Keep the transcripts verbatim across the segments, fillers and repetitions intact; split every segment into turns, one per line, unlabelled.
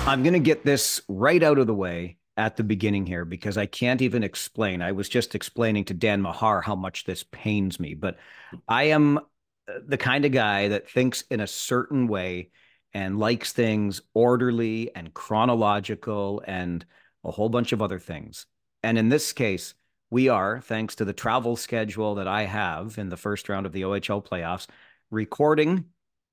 I'm going to get this right out of the way at the beginning here because I can't even explain. I was just explaining to Dan Mahar how much this pains me, but I am uh, the kind of guy that thinks in a certain way and likes things orderly and chronological and a whole bunch of other things. And in this case, we are, thanks to the travel schedule that I have in the first round of the O H L playoffs, recording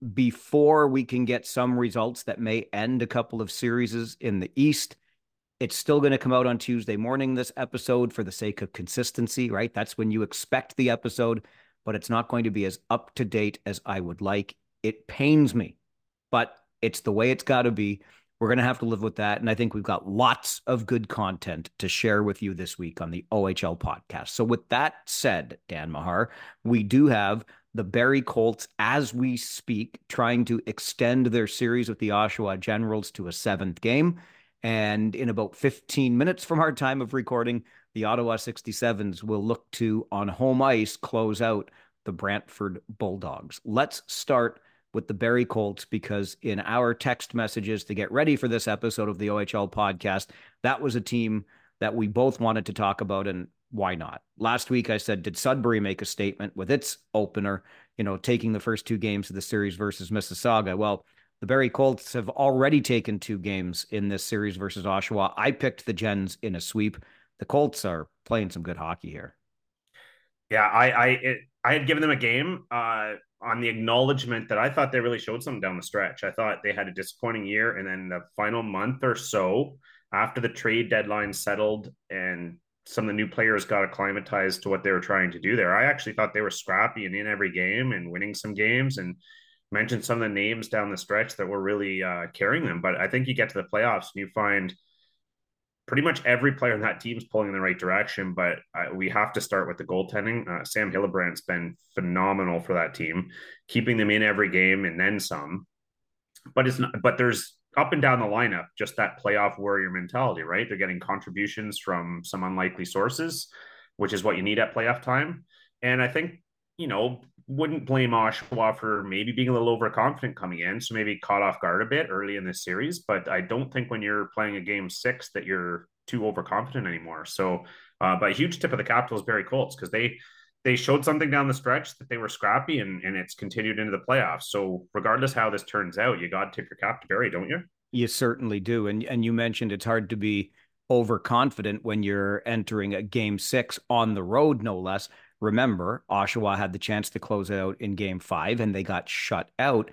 before we can get some results that may end a couple of series in the East. It's still going to come out on Tuesday morning, this episode, for the sake of consistency, right? That's when you expect the episode, but it's not going to be as up to date as I would like. It pains me, but it's the way it's got to be. We're going to have to live with that. And I think we've got lots of good content to share with you this week on the O H L podcast. So, with that said, Dan Mahar, we do have the Barrie Colts, as we speak, trying to extend their series with the Oshawa Generals to a seventh game. And in about fifteen minutes from our time of recording, the Ottawa sixty-sevens will look to, on home ice, close out the Brantford Bulldogs. Let's start with the Barrie Colts because in our text messages to get ready for this episode of the O H L podcast, that was a team that we both wanted to talk about, and why not? Last week I said, did Sudbury make a statement with its opener, you know, taking the first two games of the series versus Mississauga? Well, the Barrie Colts have already taken two games in this series versus Oshawa. I picked the Gens in a sweep. The Colts are playing some good hockey here.
Yeah, I I it, I had given them a game uh, on the acknowledgement that I thought they really showed something down the stretch. I thought they had a disappointing year, and then the final month or so after the trade deadline settled and some of the new players got acclimatized to what they were trying to do there, I actually thought they were scrappy and in every game and winning some games. And mentioned some of the names down the stretch that were really uh, carrying them. But I think you get to the playoffs and you find pretty much every player in that team is pulling in the right direction, but uh, we have to start with the goaltending. Uh, Sam Hillebrandt's been phenomenal for that team, keeping them in every game and then some. But it's not. But there's up and down the lineup just that playoff warrior mentality, right? They're getting contributions from some unlikely sources, which is what you need at playoff time. And I think you know wouldn't blame Oshawa for maybe being a little overconfident coming in, so maybe caught off guard a bit early in this series. But I don't think when you're playing a game six that you're too overconfident anymore. So, uh, but a huge tip of the cap is Barrie Colts because they they showed something down the stretch that they were scrappy, and and it's continued into the playoffs. So regardless how this turns out, you got to tip your cap to Barrie, don't you?
You certainly do. And and you mentioned it's hard to be overconfident when you're entering a game six on the road, no less. Remember, Oshawa had the chance to close it out in game five and they got shut out.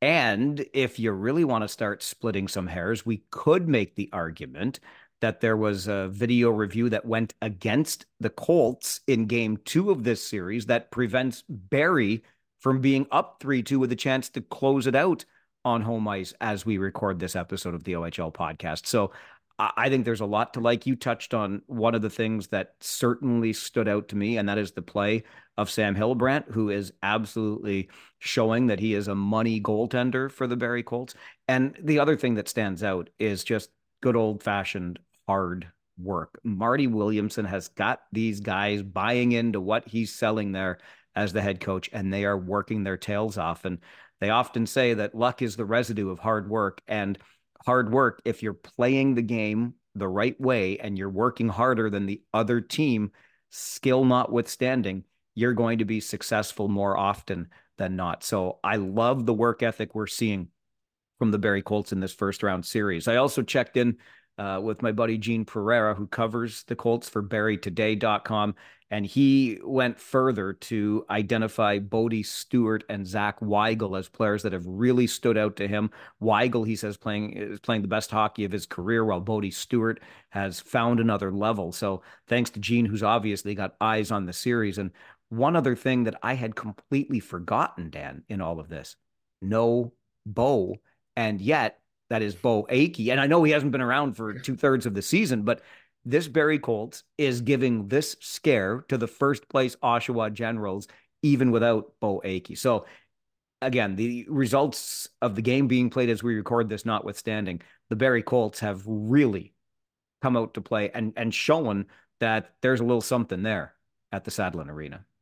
And if you really want to start splitting some hairs, we could make the argument that there was a video review that went against the Colts in game two of this series that prevents Barrie from being up three two with a chance to close it out on home ice as we record this episode of the O H L podcast. So I think there's a lot to like. You touched on one of the things that certainly stood out to me, and that is the play of Sam Hillebrandt, who is absolutely showing that he is a money goaltender for the Barrie Colts. And the other thing that stands out is just good old fashioned hard work. Marty Williamson has got these guys buying into what he's selling there as the head coach, and they are working their tails off. And they often say that luck is the residue of hard work. And hard work, if you're playing the game the right way and you're working harder than the other team, skill notwithstanding, you're going to be successful more often than not. So I love the work ethic we're seeing from the Barrie Colts in this first round series. I also checked in uh, with my buddy Gene Pereira, who covers the Colts for Barrie Today dot com, and he went further to identify Bodie Stewart and Zach Weigel as players that have really stood out to him. Weigel, he says, playing is playing the best hockey of his career, while Bodie Stewart has found another level. So thanks to Gene, who's obviously got eyes on the series. And one other thing that I had completely forgotten, Dan, in all of this, no Bo, and yet that is Bo Akey. And I know he hasn't been around for two thirds of the season, but this Barrie Colts is giving this scare to the first place Oshawa Generals, even without Bo Akey. So again, the results of the game being played as we record this notwithstanding, the Barrie Colts have really come out to play and, and shown that there's a little something there at the Sadlin Arena.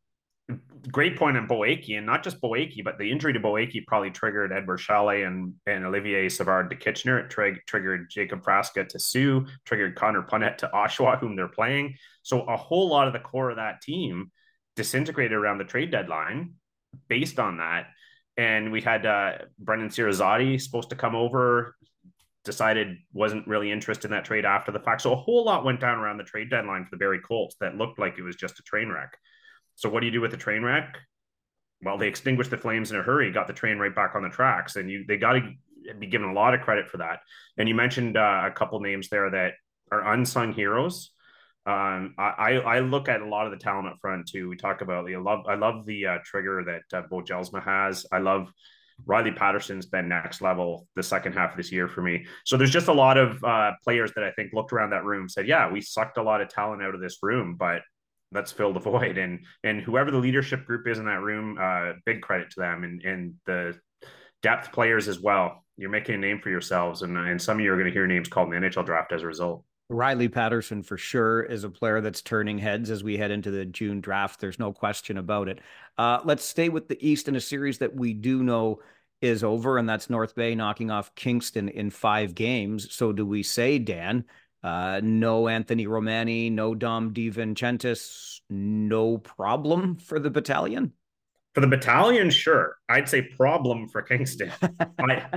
Great point on Boaki, and not just Boaki, but the injury to Boaki probably triggered Edward Chalet and, and Olivier Savard to Kitchener. It tri- triggered Jacob Frasca to Sioux, triggered Connor Punnett to Oshawa, whom they're playing. So a whole lot of the core of that team disintegrated around the trade deadline based on that. And we had uh, Brendan Sirazati supposed to come over, decided wasn't really interested in that trade after the fact. So a whole lot went down around the trade deadline for the Barrie Colts that looked like it was just a train wreck. So what do you do with the train wreck? Well, they extinguished the flames in a hurry, got the train right back on the tracks, and you they got to be given a lot of credit for that. And you mentioned uh, a couple names there that are unsung heroes. Um, I I look at a lot of the talent up front too. We talk about I love I love the uh, trigger that uh, Bo Jelsma has. I love Riley Patterson's been next level the second half of this year for me. So there's just a lot of uh, players that I think looked around that room, said, "Yeah, we sucked a lot of talent out of this room, but let's fill the void." And and whoever the leadership group is in that room, uh, big credit to them, and and the depth players as well. You're making a name for yourselves, and and some of you are going to hear names called in the N H L draft as a result.
Riley Patterson for sure is a player that's turning heads as we head into the June draft. There's no question about it. Uh, let's stay with the East in a series that we do know is over, and that's North Bay knocking off Kingston in five games. So do we say, Dan, uh, no Anthony Romani, no Dom DiVincentis, no problem for the battalion?
For the battalion, sure. I'd say problem for Kingston. I,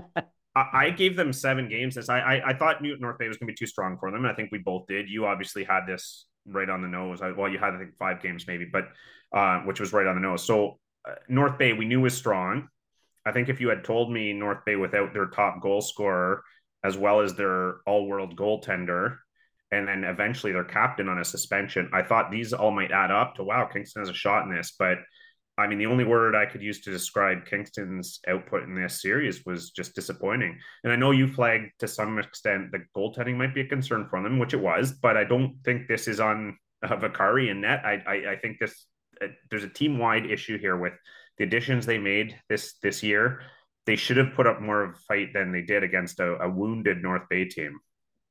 I gave them seven games. This I, I I thought North Bay was going to be too strong for them. I think we both did. You obviously had this right on the nose. I, well, you had I think five games maybe, but uh, which was right on the nose. So uh, North Bay we knew was strong. I think if you had told me North Bay without their top goal scorer as well as their all-world goaltender, and then eventually their captain on a suspension, I thought these all might add up to wow, Kingston has a shot in this, but I mean, the only word I could use to describe Kingston's output in this series was just disappointing. And I know you flagged to some extent the goaltending might be a concern for them, which it was, but I don't think this is on uh, Vakari and net. I, I, I think this uh, there's a team wide issue here with the additions they made this this year. They should have put up more of a fight than they did against a, a wounded North Bay team.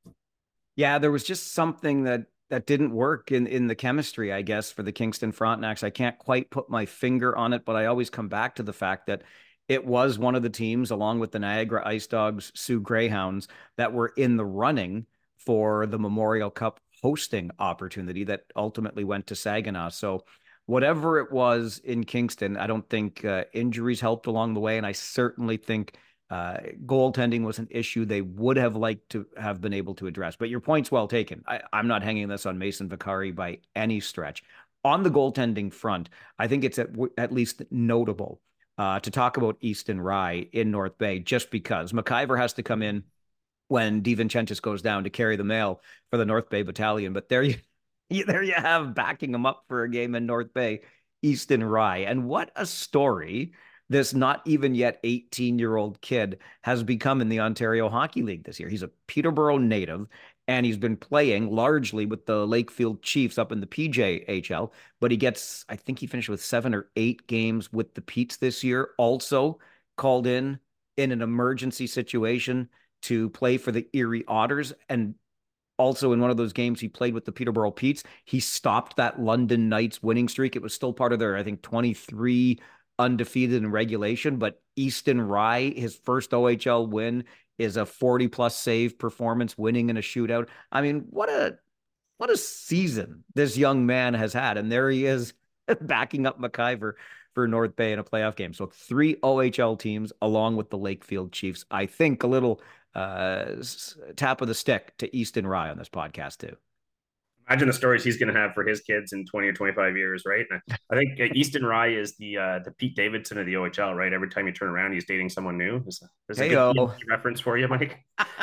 Yeah, there was just something that that didn't work in in the chemistry, I guess, for the Kingston Frontenacs. I can't quite put my finger on it, but I always come back to the fact that it was one of the teams, along with the Niagara Ice Dogs, Sioux Greyhounds, that were in the running for the Memorial Cup hosting opportunity that ultimately went to Saginaw. So whatever it was in Kingston, I don't think uh, injuries helped along the way, and I certainly think uh, goaltending was an issue they would have liked to have been able to address. But your point's well taken. I, I'm not hanging this on Mason Vakari by any stretch. On the goaltending front, I think it's at, at least notable uh, to talk about Easton Rye in North Bay, just because McIver has to come in when DiVincentis goes down to carry the mail for the North Bay Battalion. But there you, there you have backing him up for a game in North Bay, Easton Rye. And what a story this not even yet eighteen-year-old kid has become in the Ontario Hockey League this year. He's a Peterborough native, and he's been playing largely with the Lakefield Chiefs up in the P J H L, but he gets, I think he finished with seven or eight games with the Petes this year, also called in in an emergency situation to play for the Erie Otters, and also in one of those games he played with the Peterborough Petes, he stopped that London Knights winning streak. It was still part of their, I think, twenty-three undefeated in regulation, but Easton Rye, his first O H L win is a forty plus save performance, winning in a shootout. I mean, what a what a season this young man has had. And there he is backing up McIver for North Bay in a playoff game. So three O H L teams along with the Lakefield Chiefs. I think a little uh, tap of the stick to Easton Rye on this podcast too.
Imagine the stories he's going to have for his kids in twenty or twenty-five years, right? I think Easton Rye is the uh, the Pete Davidson of the O H L, right? Every time you turn around, he's dating someone new. Is, is a good reference for you, Mike?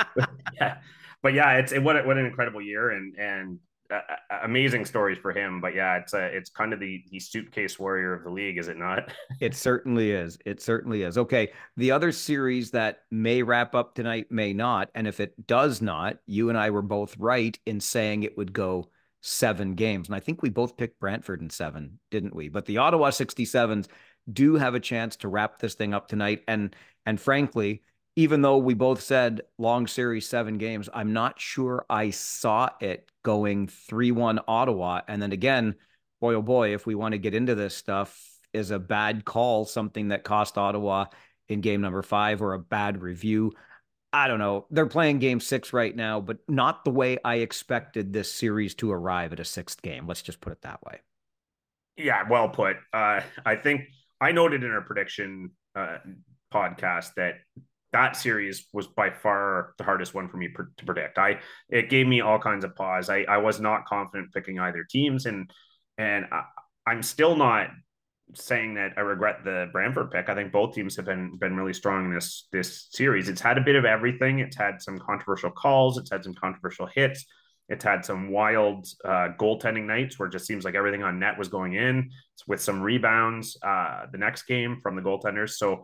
Yeah, but yeah, it's it, what what an incredible year and and uh, amazing stories for him. But yeah, it's a, it's kind of the the suitcase warrior of the league, is it not?
It certainly is. It certainly is. Okay, the other series that may wrap up tonight may not, and if it does not, you and I were both right in saying it would go seven games. And I think we both picked Brantford in seven, didn't we? But the Ottawa sixty-sevens do have a chance to wrap this thing up tonight. And and frankly, even though we both said long series, seven games, I'm not sure I saw it going three one Ottawa. And then again, boy, oh boy, if we want to get into this stuff, is a bad call something that cost Ottawa in game number five or a bad review? I don't know. They're playing game six right now, but not the way I expected this series to arrive at a sixth game. Let's just put it that way.
Yeah, well put. Uh, I think I noted in our prediction uh, podcast that that series was by far the hardest one for me pr- to predict. I it gave me all kinds of pause. I, I was not confident picking either teams, and and I, I'm still not saying that I regret the Brantford pick. I think both teams have been been really strong in this this series. It's had a bit of everything. It's had some controversial calls. It's had some controversial hits. It's had some wild uh, goaltending nights where it just seems like everything on net was going in with some rebounds uh, the next game from the goaltenders. So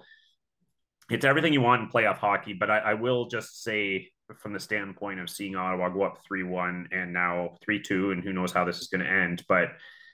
it's everything you want in playoff hockey. But I, I will just say, from the standpoint of seeing Ottawa go up three one and now three two, and who knows how this is going to end. But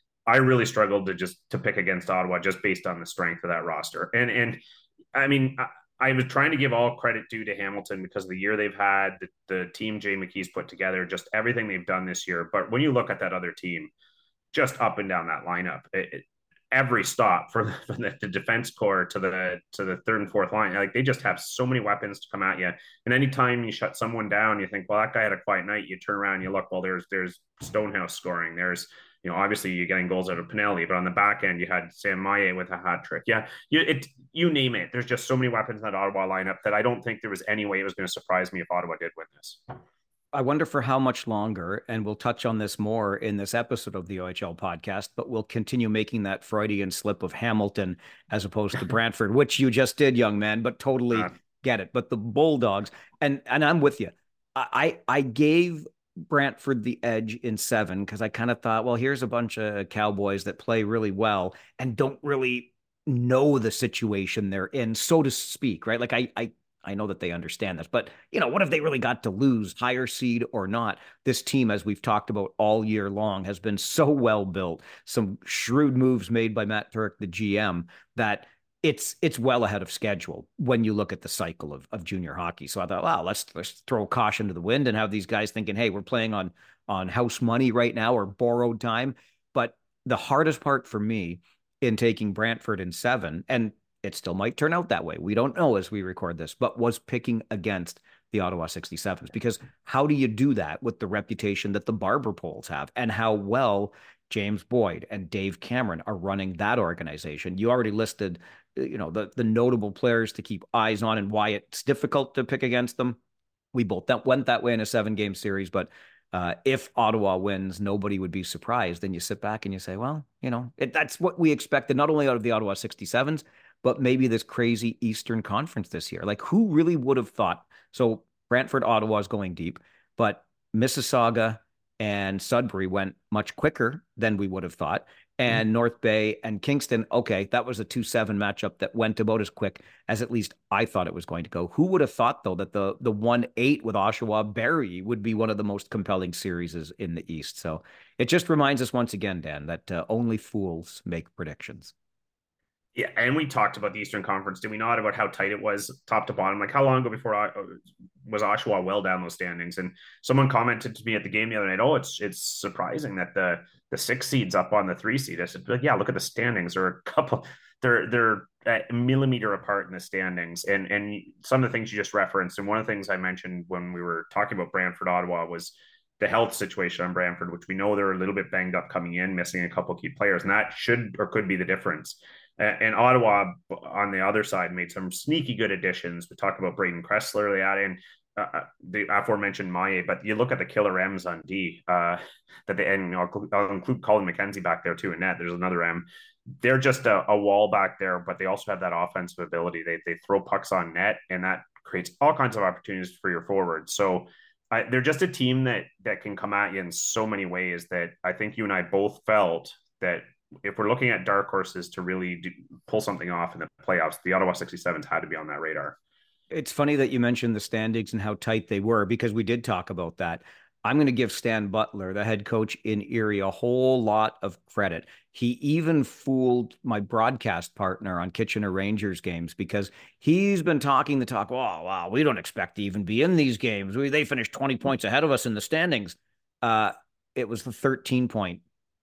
I really struggled to just to pick against Ottawa just based on the strength of that roster. And and I mean, I, I was trying to give all credit due to Hamilton because of the year they've had, the, the team Jay McKee's put together, just everything they've done this year. But when you look at that other team, just up and down that lineup, it, it, every stop from, from the, the defense core to the to the third and fourth line, like they just have so many weapons to come at you. And anytime you shut someone down, you think, well, that guy had a quiet night. You turn around, and you look, well, there's there's Stonehouse scoring. There's you know, obviously you're getting goals out of Pinelli, but on the back end, you had Sam Maillet with a hat trick. Yeah, you it you name it. There's just so many weapons in that Ottawa lineup that I don't think there was any way it was going to surprise me if Ottawa did win this.
I wonder for how much longer, and we'll touch on this more in this episode of the O H L podcast, but we'll continue making that Freudian slip of Hamilton as opposed to Brantford, which you just did, young man, but totally uh, get it. But the Bulldogs, and and I'm with you. I I gave Brantford the edge in seven because I kind of thought, well, here's a bunch of Cowboys that play really well and don't really know the situation they're in, so to speak, right? Like I I I know that they understand this, but you know, what have they really got to lose, higher seed or not? This team, as we've talked about all year long, has been so well built. Some shrewd moves made by Matt Turek, the G M, that it's it's well ahead of schedule when you look at the cycle of, of junior hockey. So I thought, wow, let's let's throw caution to the wind and have these guys thinking, hey, we're playing on on house money right now or borrowed time. But the hardest part for me in taking Brantford in seven, and it still might turn out that way, we don't know as we record this, but was picking against the Ottawa sixty-sevens. Because how do you do that with the reputation that the Barber polls have and how well James Boyd and Dave Cameron are running that organization? You already listed, you know, the, the notable players to keep eyes on and why it's difficult to pick against them. We both that went that way in a seven game series, but uh, if Ottawa wins, nobody would be surprised. Then you sit back and you say, well, you know, it, that's what we expected, not only out of the Ottawa sixty-sevens, but maybe this crazy Eastern Conference this year. Like, who really would have thought? So Brantford, Ottawa is going deep, but Mississauga and Sudbury went much quicker than we would have thought. And mm-hmm. North Bay and Kingston, okay, that was a two seven matchup that went about as quick as at least I thought it was going to go. Who would have thought, though, that the the one eight with Oshawa Barrie would be one of the most compelling series in the East? So it just reminds us once again, Dan, that uh, only fools make predictions.
Yeah, and we talked about the Eastern Conference, did we not, about how tight it was top to bottom? Like, how long ago before uh, was Oshawa well down those standings? And someone commented to me at the game the other night, oh, it's it's surprising that the the six seed's up on the three seed. I said, like, yeah, look at the standings. They're a couple, they're they're a millimeter apart in the standings. And and some of the things you just referenced, and one of the things I mentioned when we were talking about Brantford, Ottawa, was the health situation on Brantford, which we know they're a little bit banged up coming in, missing a couple of key players, and that should or could be the difference. And Ottawa, on the other side, made some sneaky good additions. We talked about Braden Kressler. They add in uh, the aforementioned Maillet, but you look at the killer M's on D. Uh, that they and I'll, I'll include Colin McKenzie back there too in net. There's another M. They're just a, a wall back there, but they also have that offensive ability. They they throw pucks on net, and that creates all kinds of opportunities for your forwards. So uh, they're just a team that that can come at you in so many ways that I think you and I both felt that if we're looking at dark horses to really do, pull something off in the playoffs, the Ottawa sixty-sevens had to be on that radar.
It's funny that you mentioned the standings and how tight they were, because we did talk about that. I'm going to give Stan Butler, the head coach in Erie, a whole lot of credit. He even fooled my broadcast partner on Kitchener Rangers games, because he's been talking the talk. Oh, wow, we don't expect to even be in these games. We, they finished twenty points ahead of us in the standings. Uh, it was the thirteen point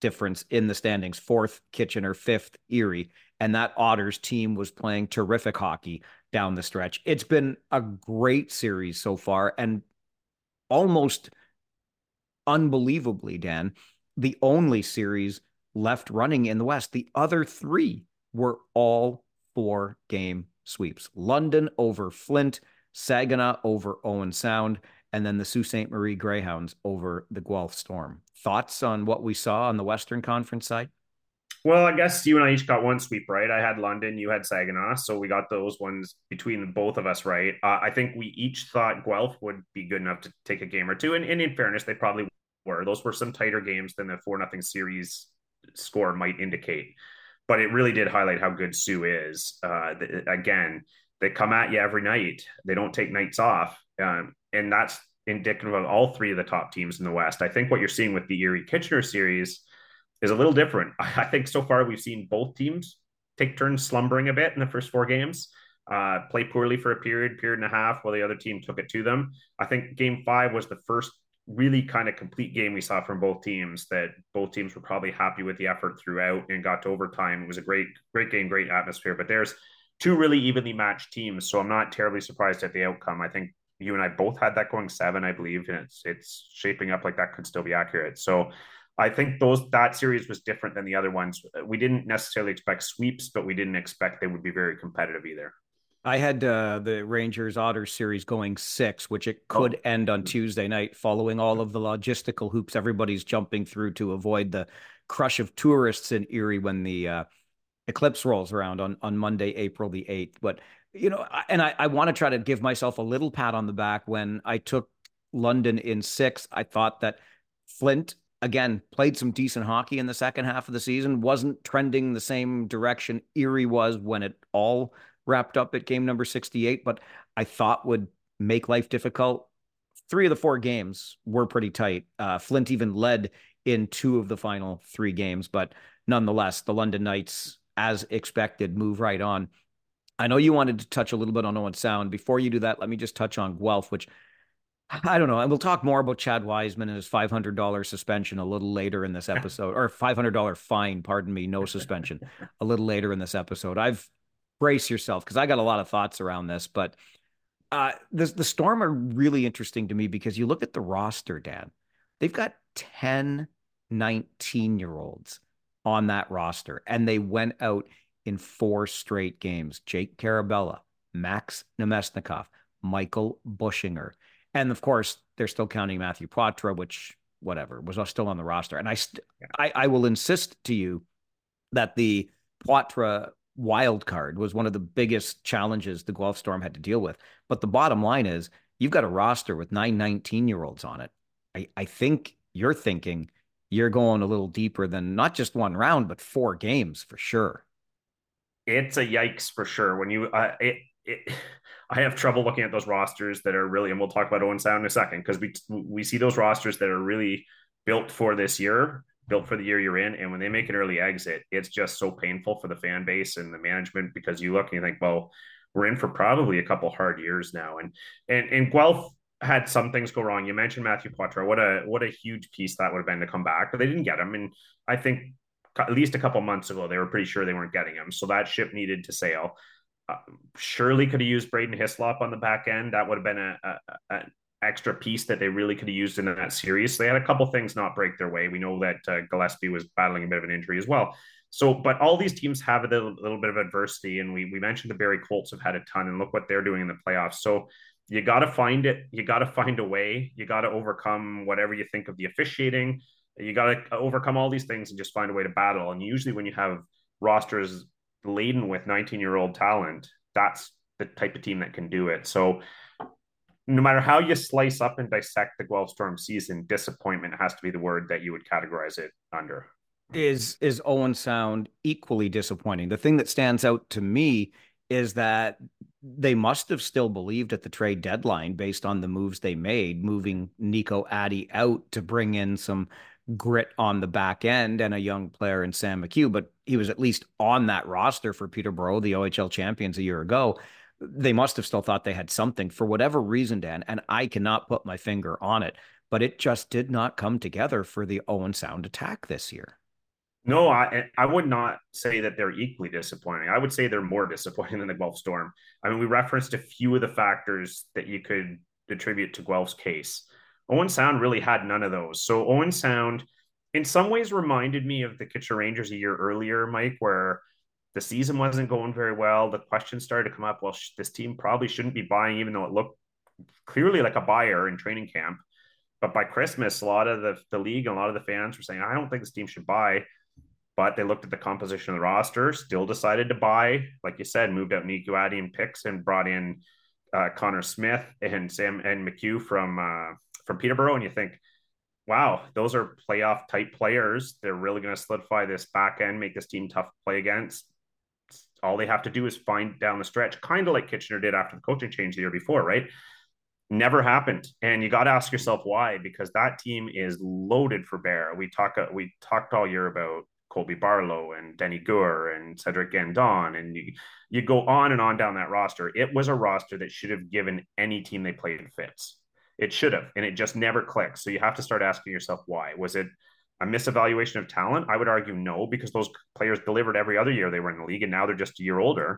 difference in the standings. Fourth, Kitchener, fifth, Erie. And that Otters team was playing terrific hockey down the stretch. It's been a great series so far. And almost unbelievably, Dan, the only series left running in the West. The other three were all four game sweeps. London over Flint, Saginaw over Owen Sound, and then the Sault Ste. Marie Greyhounds over the Guelph Storm. Thoughts on what we saw on the Western Conference side?
Well, I guess you and I each got one sweep right. I had London, you had Saginaw, so we got those ones between both of us right. Uh, I think we each thought Guelph would be good enough to take a game or two, and, and in fairness, they probably were. Those were some tighter games than the four nothing series score might indicate. But it really did highlight how good Sioux is. Uh, the, again, they come at you every night. They don't take nights off, um, and that's indicative of all three of the top teams in the West. I think what you're seeing with the Erie Kitchener series is a little different. I think so far we've seen both teams take turns slumbering a bit in the first four games, uh, play poorly for a period, period and a half, while the other team took it to them. I think game five was the first really kind of complete game we saw from both teams, that both teams were probably happy with the effort throughout and got to overtime. It was a great, great game, great atmosphere, but there's two really evenly matched teams. So I'm not terribly surprised at the outcome. I think you and I both had that going seven, I believe, and it's, it's shaping up like that could still be accurate. So I think those that series was different than the other ones. We didn't necessarily expect sweeps, but we didn't expect they would be very competitive either.
I had uh, the Rangers Otters series going six, which it could oh. end on Tuesday night, following all of the logistical hoops everybody's jumping through to avoid the crush of tourists in Erie when the uh, eclipse rolls around on, on Monday, April the eighth. But, you know, and I, I want to try to give myself a little pat on the back. When I took London in six, I thought that Flint, again, played some decent hockey in the second half of the season, wasn't trending the same direction Erie was when it all wrapped up at game number sixty-eight, but I thought would make life difficult. Three of the four games were pretty tight. Uh, Flint even led in two of the final three games, but nonetheless, the London Knights, as expected, move right on. I know you wanted to touch a little bit on Owen Sound. Before you do that, let me just touch on Guelph, which I don't know. And we'll talk more about Chad Wiseman and his five hundred dollars suspension a little later in this episode, or five hundred dollars fine, pardon me, no suspension, a little later in this episode. I've brace yourself, because I got a lot of thoughts around this, but uh, the, the Storm are really interesting to me because you look at the roster, Dan. They've got ten nineteen-year-olds on that roster, and they went out in four straight games. Jake Carabella, Max Nemesnikov, Michael Bushinger. And, of course, they're still counting Matthew Poitras, which, whatever, was still on the roster. And I, st- I, I will insist to you that the Poitras wild card was one of the biggest challenges the Guelph Storm had to deal with. But the bottom line is, you've got a roster with nine nineteen-year-olds on it. I, I think you're thinking you're going a little deeper than not just one round, but four games for sure.
It's a yikes for sure. When you, uh, it, it, I have trouble looking at those rosters that are really, and we'll talk about Owen Sound in a second, because we we see those rosters that are really built for this year, built for the year you're in, and when they make an early exit, it's just so painful for the fan base and the management, because you look and you think, well, we're in for probably a couple hard years now. And and and Guelph had some things go wrong. You mentioned Matthew Poitras. What a what a huge piece that would have been to come back, but they didn't get him. And I think at least a couple months ago, they were pretty sure they weren't getting him. So that ship needed to sail. Uh, surely could have used Braden Hislop on the back end. That would have been a, a, a extra piece that they really could have used in that series. So they had a couple things not break their way. We know that uh, Gillespie was battling a bit of an injury as well. So, but all these teams have a little, little bit of adversity, and we we mentioned the Barrie Colts have had a ton, and look what they're doing in the playoffs. So you got to find it. You got to find a way. You got to overcome whatever you think of the officiating. You got to overcome all these things and just find a way to battle. And usually when you have rosters laden with nineteen-year-old talent, that's the type of team that can do it. So no matter how you slice up and dissect the Guelph Storm season, disappointment has to be the word that you would categorize it under.
Is is Owen Sound equally disappointing? The thing that stands out to me is that they must have still believed at the trade deadline, based on the moves they made, moving Nico Addy out to bring in some grit on the back end and a young player in Sam McHugh, but he was at least on that roster for Peterborough, the O H L champions a year ago. They must have still thought they had something for whatever reason, Dan, and I cannot put my finger on it, but it just did not come together for the Owen Sound attack this year.
No, I I would not say that they're equally disappointing. I would say they're more disappointing than the Guelph Storm. I mean, we referenced a few of the factors that you could attribute to Guelph's case. Owen Sound really had none of those. So Owen Sound, in some ways, reminded me of the Kitchener Rangers a year earlier, Mike, where the season wasn't going very well. The questions started to come up. Well, sh- this team probably shouldn't be buying, even though it looked clearly like a buyer in training camp. But by Christmas, a lot of the, the league and a lot of the fans were saying, I don't think this team should buy. But they looked at the composition of the roster, still decided to buy, like you said, moved out Nico and picks and brought in uh, Connor Smith and Sam and McHugh from uh, from Peterborough. And you think, wow, those are playoff type players. They're really going to solidify this back end, make this team tough to play against. All they have to do is find down the stretch, kind of like Kitchener did after the coaching change the year before, right? Never happened, and you got to ask yourself why, because that team is loaded for bear. We talk we talked all year about Colby Barlow and Denny Gour and Cedric Gandon, and you, you go on and on down that roster. It was a roster that should have given any team they played fits. It should have, and it just never clicked. So you have to start asking yourself why. Was it a misevaluation of talent? I would argue no, because those players delivered every other year they were in the league, and now they're just a year older.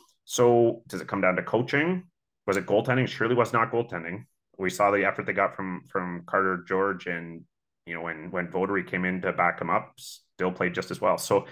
So does it come down to coaching? Was it goaltending? Surely was not goaltending. We saw the effort they got from from Carter George, and you know when when Votary came in to back him up, still played just as well. So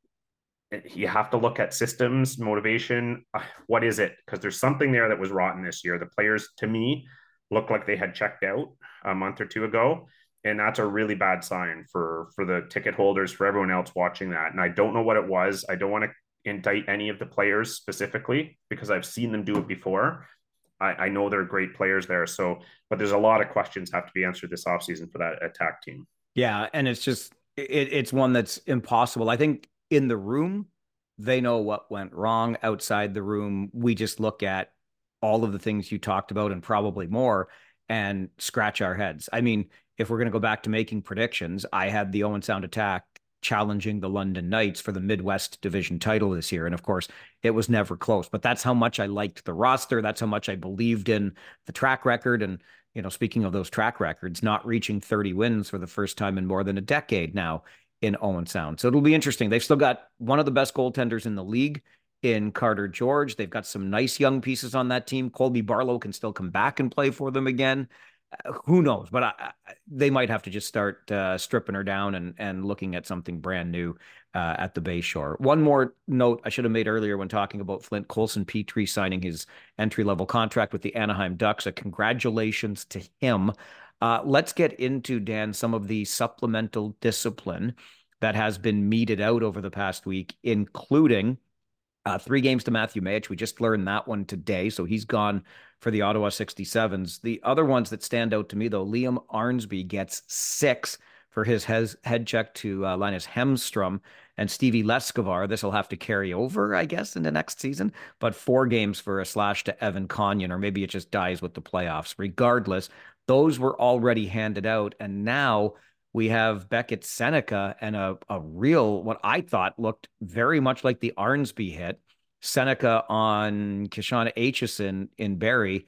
you have to look at systems, motivation. What is it? Because there's something there that was rotten this year. The players, to me, looked like they had checked out a month or two ago, and that's a really bad sign for for the ticket holders, for everyone else watching that. And I don't know what it was. I don't want to indict any of the players specifically because I've seen them do it before. I, I know they're great players there. So, but there's a lot of questions have to be answered this offseason for that attack team.
Yeah, and it's just it, it's one that's impossible. I think in the room, they know what went wrong. Outside the room, we just look at all of the things you talked about and probably more and scratch our heads. I mean, if we're going to go back to making predictions, I had the Owen Sound Attack challenging the London Knights for the Midwest Division title this year. And of course, it was never close. But that's how much I liked the roster. That's how much I believed in the track record. And, you know, speaking of those track records, not reaching thirty wins for the first time in more than a decade now in Owen Sound. So it'll be interesting. They've still got one of the best goaltenders in the league in Carter George. They've got some nice young pieces on that team. Colby Barlow can still come back and play for them again. Uh, who knows? But I, I, they might have to just start uh, stripping her down and and looking at something brand new uh, at the Bayshore. One more note I should have made earlier when talking about Flint Colson Petrie signing his entry level contract with the Anaheim Ducks. A congratulations to him. Uh, let's get into, Dan, some of the supplemental discipline that has been meted out over the past week, including uh, three games to Matthew Mayich. We just learned that one today, so he's gone for the Ottawa sixty-sevens. The other ones that stand out to me, though, Liam Arnsby gets six for his hes- head check to uh, Linus Hemstrom, and Stevie Lescovar. This will have to carry over, I guess, into next season, but four games for a slash to Evan Conyon, or maybe it just dies with the playoffs. Regardless, those were already handed out, and now we have Beckett Seneca and a, a real, what I thought looked very much like the Arnsby hit, Seneca on Kishana Aitchison in Barrie.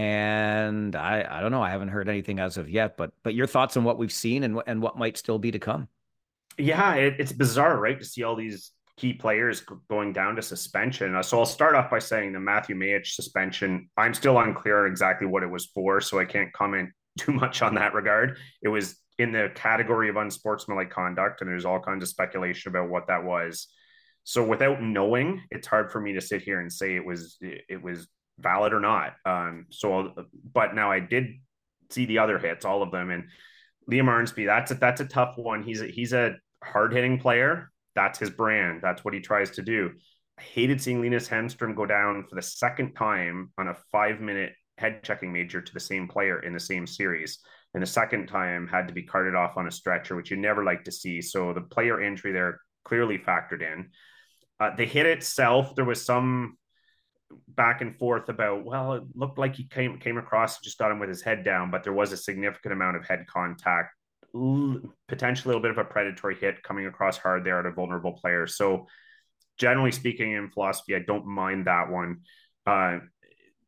And I, I don't know. I haven't heard anything as of yet, but but your thoughts on what we've seen and, and what might still be to come.
Yeah, it, it's bizarre, right, to see all these key players going down to suspension. So I'll start off by saying the Matthew Mayich suspension, I'm still unclear exactly what it was for, so I can't comment too much on that regard. It was in the category of unsportsmanlike conduct, and there's all kinds of speculation about what that was. So without knowing, it's hard for me to sit here and say it was it was valid or not. Um, so, but now I did see the other hits, all of them, and Liam Arnsby, that's a, that's a tough one. He's a, he's a hard hitting player. That's his brand. That's what he tries to do. I hated seeing Linus Hemstrom go down for the second time on a five minute head checking major to the same player in the same series. And the second time had to be carted off on a stretcher, which you never like to see. So the player injury there clearly factored in. Uh, the hit itself, there was some back and forth about, well, it looked like he came came across, just got him with his head down, but there was a significant amount of head contact, potentially a little bit of a predatory hit coming across hard there at a vulnerable player. So generally speaking, in philosophy, I don't mind that one. Uh,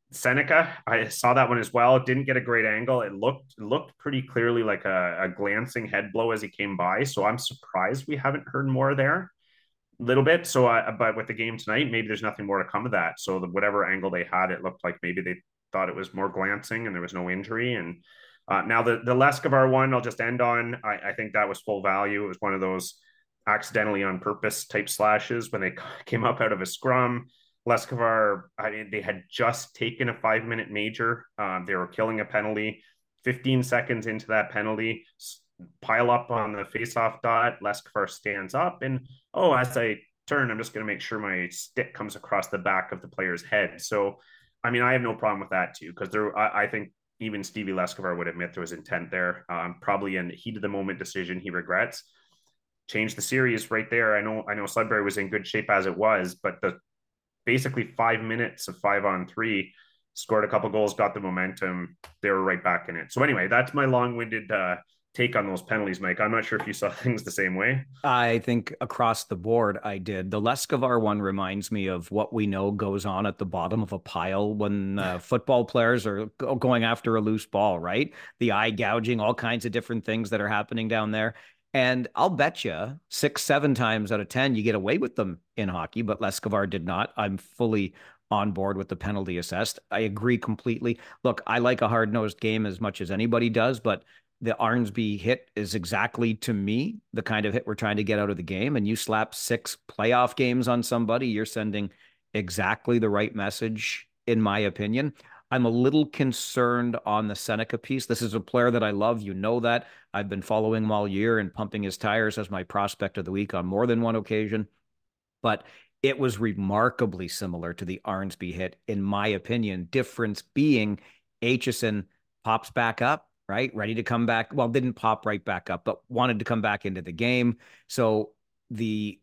Seneca, I saw that one as well. It didn't get a great angle. It looked it looked pretty clearly like a, a glancing head blow as he came by. So I'm surprised we haven't heard more there. A little bit. So, I, but with the game tonight, maybe there's nothing more to come of that. So the, whatever angle they had, it looked like maybe they thought it was more glancing and there was no injury. And uh, now the the Leskovar one, I'll just end on. I, I think that was full value. It was one of those accidentally on purpose type slashes when they came up out of a scrum. Leskovar, I mean, they had just taken a five minute major. Um, they were killing a penalty. fifteen seconds into that penalty, pile up on the face-off dot. Leskovar stands up, and oh, as I turn, I'm just going to make sure my stick comes across the back of the player's head. So, I mean, I have no problem with that too, because there, I, I think even Stevie Leskovar would admit there was intent there. Um, probably in the heat of the moment decision he regrets. Changed the series right there. I know, I know Sudbury was in good shape as it was, but the basically five minutes of five on three, scored a couple goals, got the momentum. They were right back in it. So anyway, that's my long-winded uh, take on those penalties, Mike. I'm not sure if you saw things the same way.
I think across the board, I did. The Leskovar one reminds me of what we know goes on at the bottom of a pile when uh, football players are going after a loose ball, right? The eye gouging, all kinds of different things that are happening down there. And I'll bet you six, seven times out of ten, you get away with them in hockey, but Leskovar did not. I'm fully on board with the penalty assessed. I agree completely. Look, I like a hard-nosed game as much as anybody does, but the Arnsby hit is exactly, to me, the kind of hit we're trying to get out of the game. And you slap six playoff games on somebody, you're sending exactly the right message, in my opinion. I'm a little concerned on the Seneca piece. This is a player that I love. You know that. I've been following him all year and pumping his tires as my prospect of the week on more than one occasion. But it was remarkably similar to the Arnsby hit, in my opinion. Difference being Aitchison pops back up, right? Ready to come back. Well, didn't pop right back up, but wanted to come back into the game. So the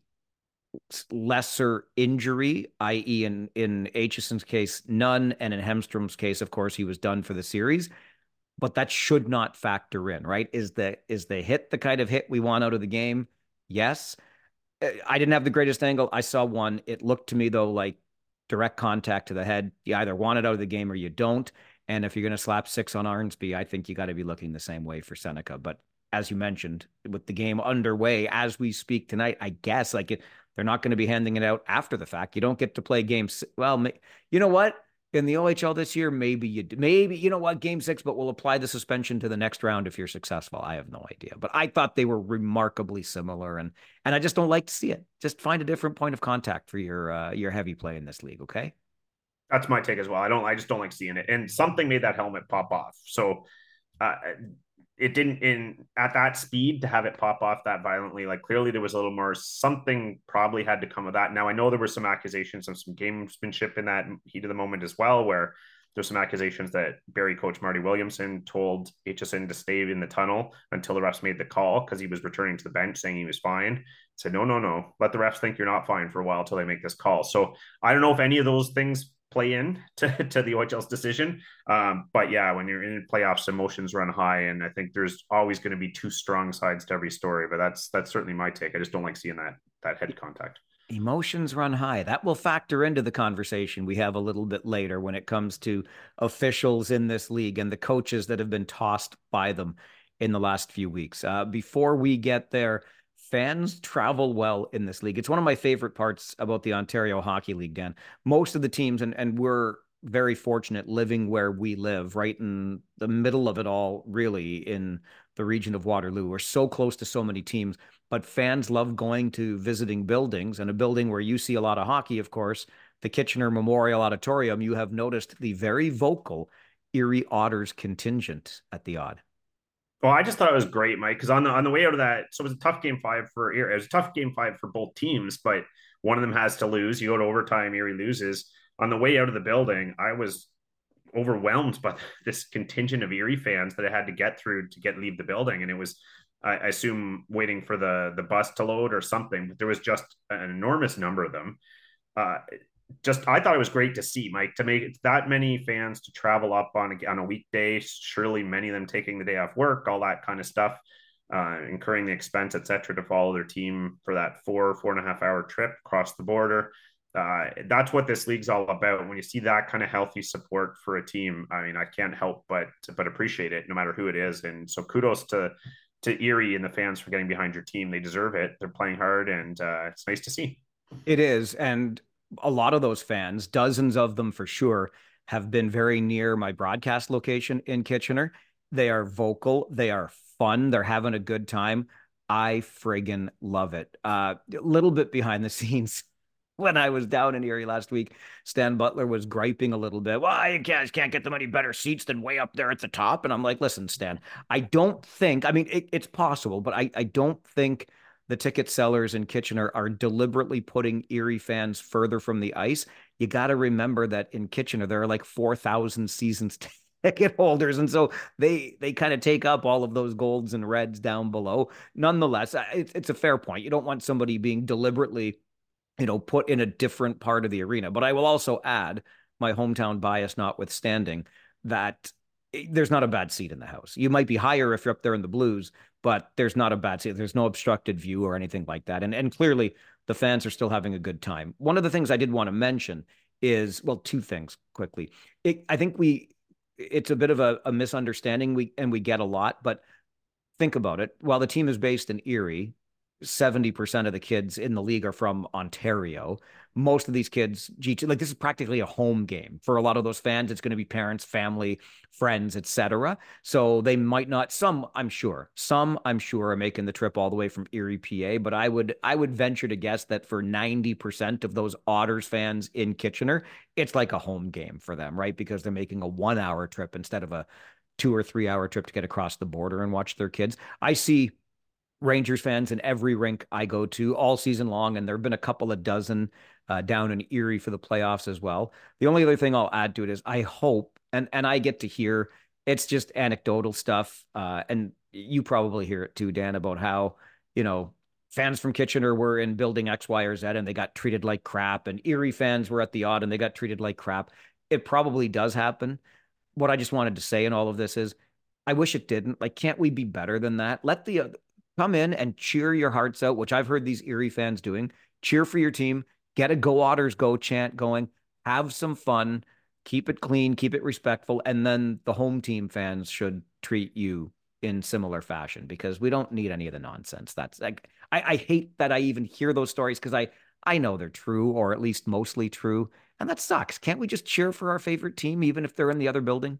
lesser injury, that is in, in Aitchison's case, none. And in Hemstrom's case, of course, he was done for the series. But that should not factor in, right? Is the, is the hit the kind of hit we want out of the game? Yes. I didn't have the greatest angle. I saw one. It looked to me, though, like direct contact to the head. You either want it out of the game or you don't. And if you're going to slap six on Arnsby, I think you got to be looking the same way for Seneca. But as you mentioned, with the game underway as we speak tonight, I guess like it, they're not going to be handing it out after the fact. You don't get to play games. Well, you know what? In the O H L this year, maybe you maybe you know what, game six, but we'll apply the suspension to the next round if you're successful. I have no idea, but I thought they were remarkably similar, and and I just don't like to see it. Just find a different point of contact for your uh, your heavy play in this league, okay?
That's my take as well. I don't. I just don't like seeing it. And something made that helmet pop off. So uh, it didn't in at that speed to have it pop off that violently. Like clearly there was a little more. Something probably had to come of that. Now I know there were some accusations of some gamesmanship in that heat of the moment as well, where there's some accusations that Barrie coach Marty Williamson told Aitchison to stay in the tunnel until the refs made the call because he was returning to the bench saying he was fine. Said no, no, no. Let the refs think you're not fine for a while until they make this call. So I don't know if any of those things play in to, to the O H L's decision. Um, but yeah, when you're in playoffs, emotions run high. And I think there's always going to be two strong sides to every story, but that's, that's certainly my take. I just don't like seeing that, that head contact.
Emotions run high. That will factor into the conversation we have a little bit later when it comes to officials in this league and the coaches that have been tossed by them in the last few weeks. Uh, before we get there, fans travel well in this league. It's one of my favorite parts about the Ontario Hockey League, Dan. Most of the teams, and, and we're very fortunate living where we live, right in the middle of it all, really, in the region of Waterloo. We're so close to so many teams, but fans love going to visiting buildings, and a building where you see a lot of hockey, of course, the Kitchener Memorial Auditorium. You have noticed the very vocal Erie Otters contingent at the Odd.
Well, I just thought it was great, Mike, because on the on the way out of that, so it was a tough game five for Erie. It was a tough game five for both teams, but one of them has to lose. You go to overtime, Erie loses. On the way out of the building, I was overwhelmed by this contingent of Erie fans that I had to get through to get leave the building, and it was, I assume, waiting for the the bus to load or something. But there was just an enormous number of them. Uh, just I thought it was great to see, Mike, to make that many fans to travel up on a, on a weekday, surely many of them taking the day off work, all that kind of stuff, uh, incurring the expense, et cetera, to follow their team for that four, four and a half hour trip across the border. uh, that's what this league's all about. When you see that kind of healthy support for a team, I mean, I can't help but but appreciate it, no matter who it is. And so, kudos to to Erie and the fans for getting behind your team. They deserve it. They're playing hard, and uh, it's nice to see.
It is, and a lot of those fans, dozens of them for sure, have been very near my broadcast location in Kitchener. They are vocal. They are fun. They're having a good time. I friggin' love it. Uh, a little bit behind the scenes. When I was down in Erie last week, Stan Butler was griping a little bit. Well, you guys can't get them any better seats than way up there at the top. And I'm like, listen, Stan, I don't think, I mean, it, it's possible, but I, I don't think the ticket sellers in Kitchener are deliberately putting Erie fans further from the ice. You got to remember that in Kitchener, there are like four thousand seasons ticket holders. And so they they kind of take up all of those golds and reds down below. Nonetheless, it's, it's a fair point. You don't want somebody being deliberately, you know, put in a different part of the arena. But I will also add, my hometown bias notwithstanding, that there's not a bad seat in the house. You might be higher if you're up there in the Blues, but there's not a bad seat. There's no obstructed view or anything like that. And and clearly the fans are still having a good time. One of the things I did want to mention is, well, two things quickly. It, I think we, it's a bit of a, a misunderstanding, we and we get a lot, but think about it. While the team is based in Erie, seventy percent of the kids in the league are from Ontario. Most of these kids, G two, like this is practically a home game for a lot of those fans. It's going to be parents, family, friends, et cetera. So they might not, some, I'm sure, some, I'm sure are making the trip all the way from Erie, P A, but I would, I would venture to guess that for ninety percent of those Otters fans in Kitchener, it's like a home game for them, right? Because they're making a one hour trip instead of a two or three hour trip to get across the border and watch their kids. I see Rangers fans in every rink I go to all season long, and there have been a couple of dozen uh, down in Erie for the playoffs as well. The only other thing I'll add to it is I hope, and and I get to hear, it's just anecdotal stuff, uh, and you probably hear it too, Dan, about how, you know, fans from Kitchener were in building X, Y, or Z, and they got treated like crap, and Erie fans were at the Odd, and they got treated like crap. It probably does happen. What I just wanted to say in all of this is, I wish it didn't. Like, can't we be better than that? Let the uh, come in and cheer your hearts out, which I've heard these Erie fans doing. Cheer for your team. Get a Go Otters Go chant going. Have some fun. Keep it clean. Keep it respectful. And then the home team fans should treat you in similar fashion, because we don't need any of the nonsense. That's like, I, I hate that I even hear those stories, because I, I know they're true, or at least mostly true. And that sucks. Can't we just cheer for our favorite team, even if they're in the other building?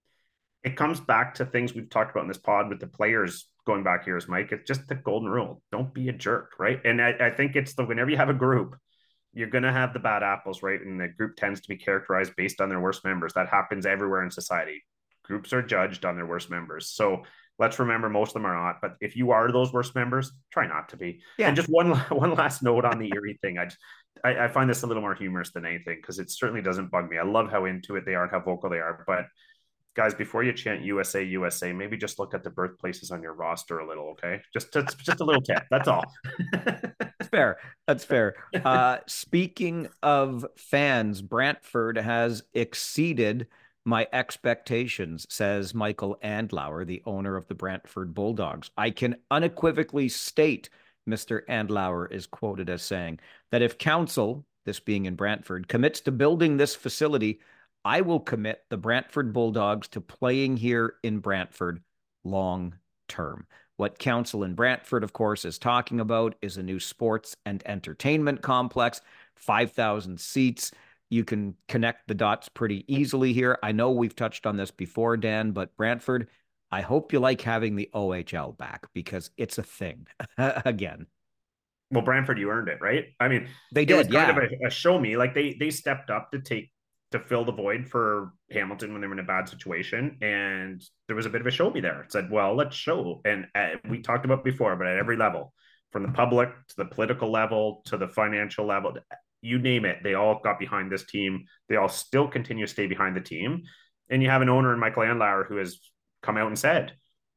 It comes back to things we've talked about in this pod with the players going back years, Mike. It's just the golden rule. Don't be a jerk, right? And I, I think it's the, whenever you have a group, you're going to have the bad apples, right? And the group tends to be characterized based on their worst members. That happens everywhere in society. Groups are judged on their worst members. So let's remember, most of them are not. But if you are those worst members, try not to be.
Yeah.
And just one one last note on the Erie thing. I, I I find this a little more humorous than anything, because it certainly doesn't bug me. I love how into it they are and how vocal they are. But guys, before you chant U S A, U S A, maybe just look at the birthplaces on your roster a little, okay? Just just, just a little tip. That's all.
That's fair. That's fair. Uh, speaking of fans, Brantford has exceeded my expectations, says Michael Andlauer, the owner of the Brantford Bulldogs. I can unequivocally state, Mister Andlauer is quoted as saying, that if council, this being in Brantford, commits to building this facility, I will commit the Brantford Bulldogs to playing here in Brantford long term. What council in Brantford, of course, is talking about is a new sports and entertainment complex, five thousand seats. You can connect the dots pretty easily here. I know we've touched on this before, Dan, but Brantford, I hope you like having the O H L back, because it's a thing again.
Well, Brantford, you earned it, right? I mean,
they
did. It was
yeah.
kind of a, a show me. Like they they stepped up to take to fill the void for Hamilton when they were in a bad situation, and there was a bit of a show me there. It said, well, let's show. And uh, we talked about before, but at every level, from the public to the political level to the financial level, you name it, they all got behind this team. They all still continue to stay behind the team. And you have an owner in Michael Andlauer who has come out and said,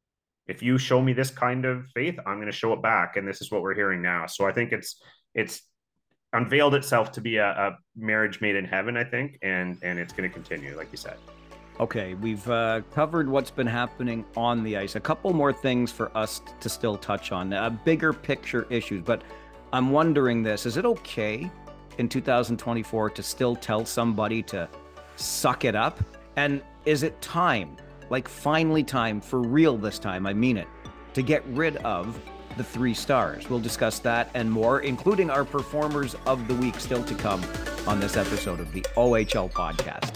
if you show me this kind of faith, I'm going to show it back. And this is what we're hearing now. So I think it's it's unveiled itself to be a, a marriage made in heaven, I think, and and it's going to continue, like you said.
Okay, we've uh, covered what's been happening on the ice. A couple more things for us to still touch on, uh, bigger picture issues. But I'm wondering this, is it okay in two thousand twenty-four to still tell somebody to suck it up? And is it time, like finally time, for real this time, I mean it, to get rid of the three stars? We'll discuss that and more, including our performers of the week still to come on this episode of the O H L podcast.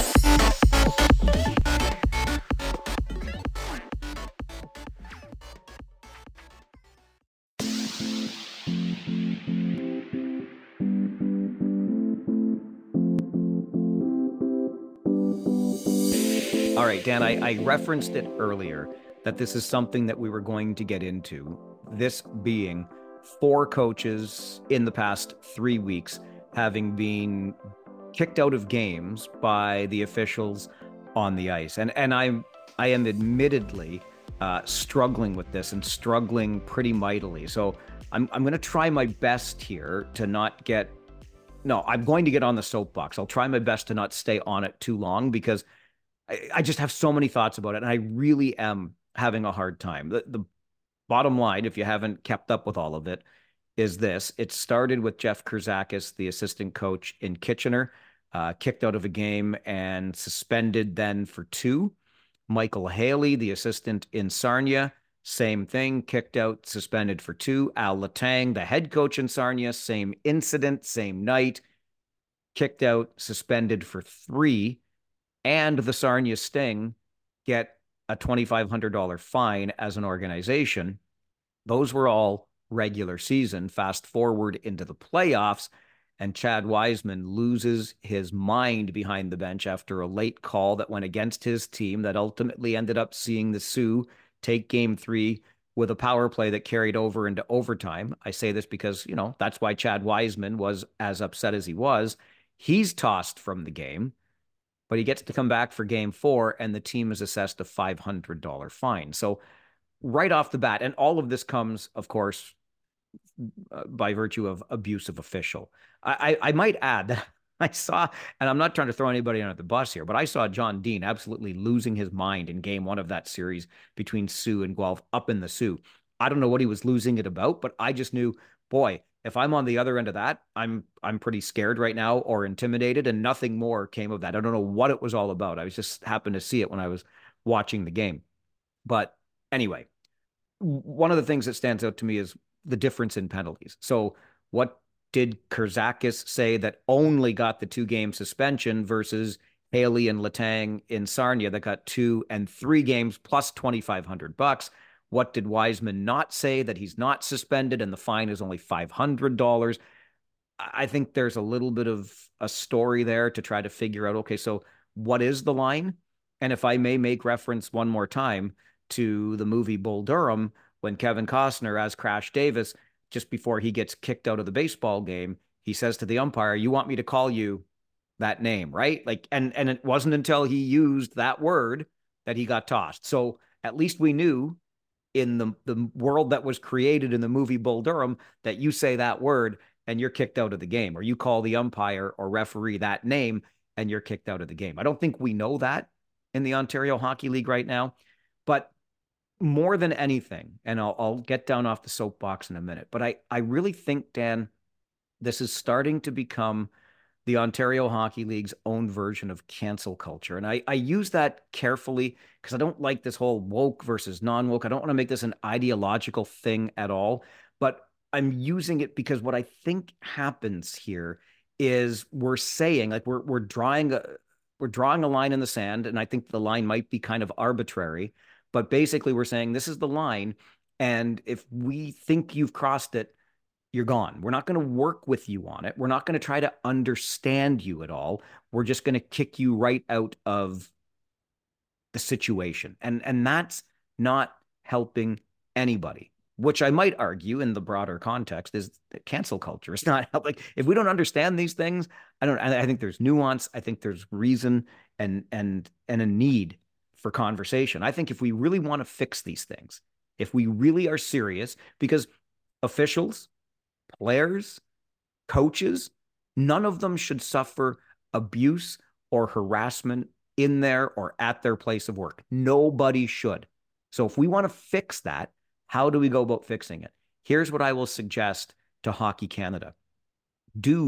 All right, Dan, I, I referenced it earlier that this is something that we were going to get into, this being four coaches in the past three weeks having been kicked out of games by the officials on the ice. And and I'm I am admittedly uh, struggling with this and struggling pretty mightily. So I'm I'm going to try my best here to not get, no, I'm going to get on the soapbox. I'll try my best to not stay on it too long because I, I just have so many thoughts about it, and I really am having a hard time. The, the bottom line, if you haven't kept up with all of it, is this. It started with Jeff Kurzakis, the assistant coach in Kitchener, uh, kicked out of a game and suspended then for two. Michael Haley, the assistant in Sarnia, same thing, kicked out, suspended for two. Al Letang, the head coach in Sarnia, same incident, same night, kicked out, suspended for three. And the Sarnia Sting get a twenty-five hundred dollars fine as an organization. Those were all regular season. Fast forward into the playoffs, and Chad Wiseman loses his mind behind the bench after a late call that went against his team that ultimately ended up seeing the Sioux take game three with a power play that carried over into overtime. I say this because, you know, that's why Chad Wiseman was as upset as he was. He's tossed from the game, but he gets to come back for game four, and the team is assessed a five hundred dollars fine. So right off the bat, and all of this comes, of course, uh, by virtue of abusive official. I, I, I might add that I saw, and I'm not trying to throw anybody under the bus here, but I saw John Dean absolutely losing his mind in game one of that series between Sioux and Guelph up in the Sioux. I don't know what he was losing it about, but I just knew, boy, if I'm on the other end of that, I'm I'm pretty scared right now or intimidated, and nothing more came of that. I don't know what it was all about. I was just happened to see it when I was watching the game. But anyway, one of the things that stands out to me is the difference in penalties. So what did Kurzakis say that only got the two-game suspension versus Haley and Letang in Sarnia that got two and three games plus twenty-five hundred bucks? What did Wiseman not say that he's not suspended and the fine is only five hundred dollars? I think there's a little bit of a story there to try to figure out, okay, so what is the line? And if I may make reference one more time to the movie Bull Durham, when Kevin Costner as Crash Davis, just before he gets kicked out of the baseball game, he says to the umpire, "You want me to call you that name, right?" Like, and, and it wasn't until he used that word that he got tossed. So at least we knew in the, the world that was created in the movie Bull Durham that you say that word and you're kicked out of the game, or you call the umpire or referee that name and you're kicked out of the game. I don't think we know that in the Ontario Hockey League right now, but more than anything, and I'll, I'll get down off the soapbox in a minute, but I, I really think, Dan, this is starting to become the Ontario Hockey League's own version of cancel culture. And I, I use that carefully because I don't like this whole woke versus non-woke. I don't want to make this an ideological thing at all, but I'm using it because what I think happens here is we're saying, like, we're we're drawing a we're drawing a line in the sand, and I think the line might be kind of arbitrary, but basically we're saying this is the line, and if we think you've crossed it, you're gone. We're not going to work with you on it. We're not going to try to understand you at all. We're just going to kick you right out of the situation. And, and that's not helping anybody, which I might argue in the broader context is cancel culture. It's not helping. If we don't understand these things, I don't, I think there's nuance. I think there's reason and, and, and a need for conversation. I think if we really want to fix these things, if we really are serious, because officials, players, coaches, none of them should suffer abuse or harassment in their or at their place of work. Nobody should. So if we want to fix that, how do we go about fixing it? Here's what I will suggest to Hockey Canada. Do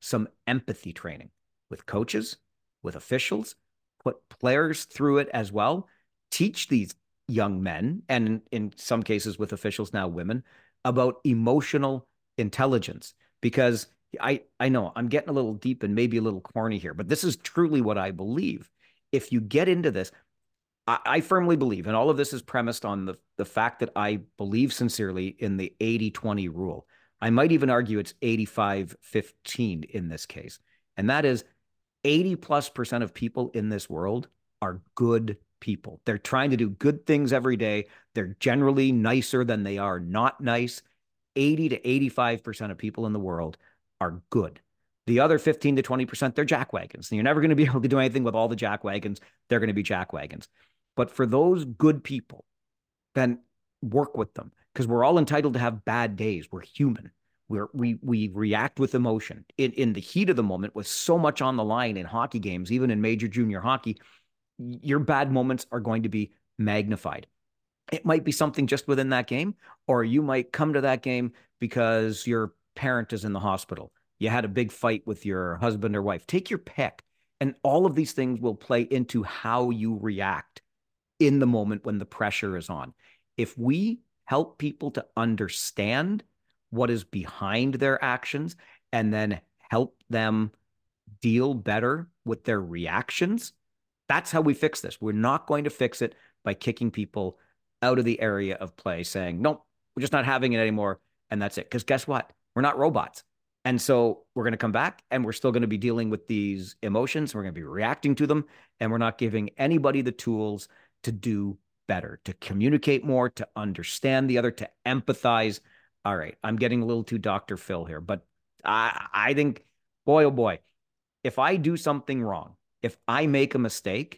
some empathy training with coaches, with officials, put players through it as well, teach these young men, and in some cases with officials now, women, about emotional intelligence. Because I, I know I'm getting a little deep and maybe a little corny here, but this is truly what I believe. If you get into this, I, I firmly believe, and all of this is premised on the, the fact that I believe sincerely in the eighty twenty rule. I might even argue it's eighty-five fifteen in this case. And that is eighty plus percent of people in this world are good people. They're trying to do good things every day. They're generally nicer than they are not nice. eighty to eighty-five percent of people in the world are good. The other fifteen to twenty percent, they're jackwagons. And you're never going to be able to do anything with all the jackwagons. They're going to be jackwagons. But for those good people, then work with them, because we're all entitled to have bad days. We're human. We're, we we react with emotion. In, in the heat of the moment, with so much on the line in hockey games, even in major junior hockey, your bad moments are going to be magnified. It might be something just within that game, or you might come to that game because your parent is in the hospital. You had a big fight with your husband or wife. Take your pick. And all of these things will play into how you react in the moment when the pressure is on. If we help people to understand what is behind their actions and then help them deal better with their reactions, that's how we fix this. We're not going to fix it by kicking people out of the area of play, saying, nope, we're just not having it anymore. And that's it. Because guess what? We're not robots. And so we're going to come back and we're still going to be dealing with these emotions. We're going to be reacting to them. And we're not giving anybody the tools to do better, to communicate more, to understand the other, to empathize. All right, I'm getting a little too Doctor Phil here, but I, I think, boy, oh boy, if I do something wrong, if I make a mistake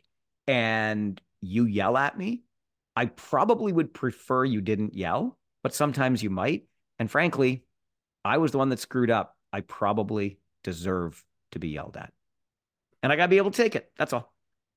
and you yell at me, I probably would prefer you didn't yell, but sometimes you might. And frankly, I was the one that screwed up. I probably deserve to be yelled at. And I got to be able to take it. That's all.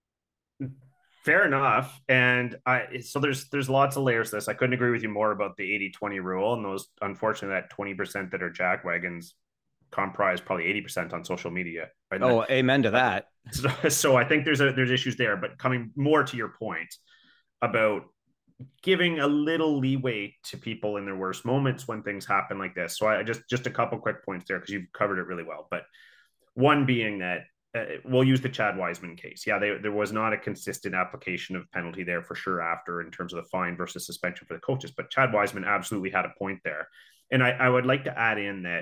Fair enough. And I so there's there's lots of layers to this. I couldn't agree with you more about the eighty twenty rule, and those, unfortunately, that twenty percent that are jackwagons comprise probably eighty percent on social media. Right?
Oh, that, amen to that.
So, so I think there's a there's issues there. But coming more to your point about giving a little leeway to people in their worst moments when things happen like this. So I just just a couple quick points there, because you've covered it really well. But one being that uh, we'll use the Chad Wiseman case. Yeah, they, there was not a consistent application of penalty there for sure after, in terms of the fine versus suspension for the coaches. But Chad Wiseman absolutely had a point there. And I, I would like to add in that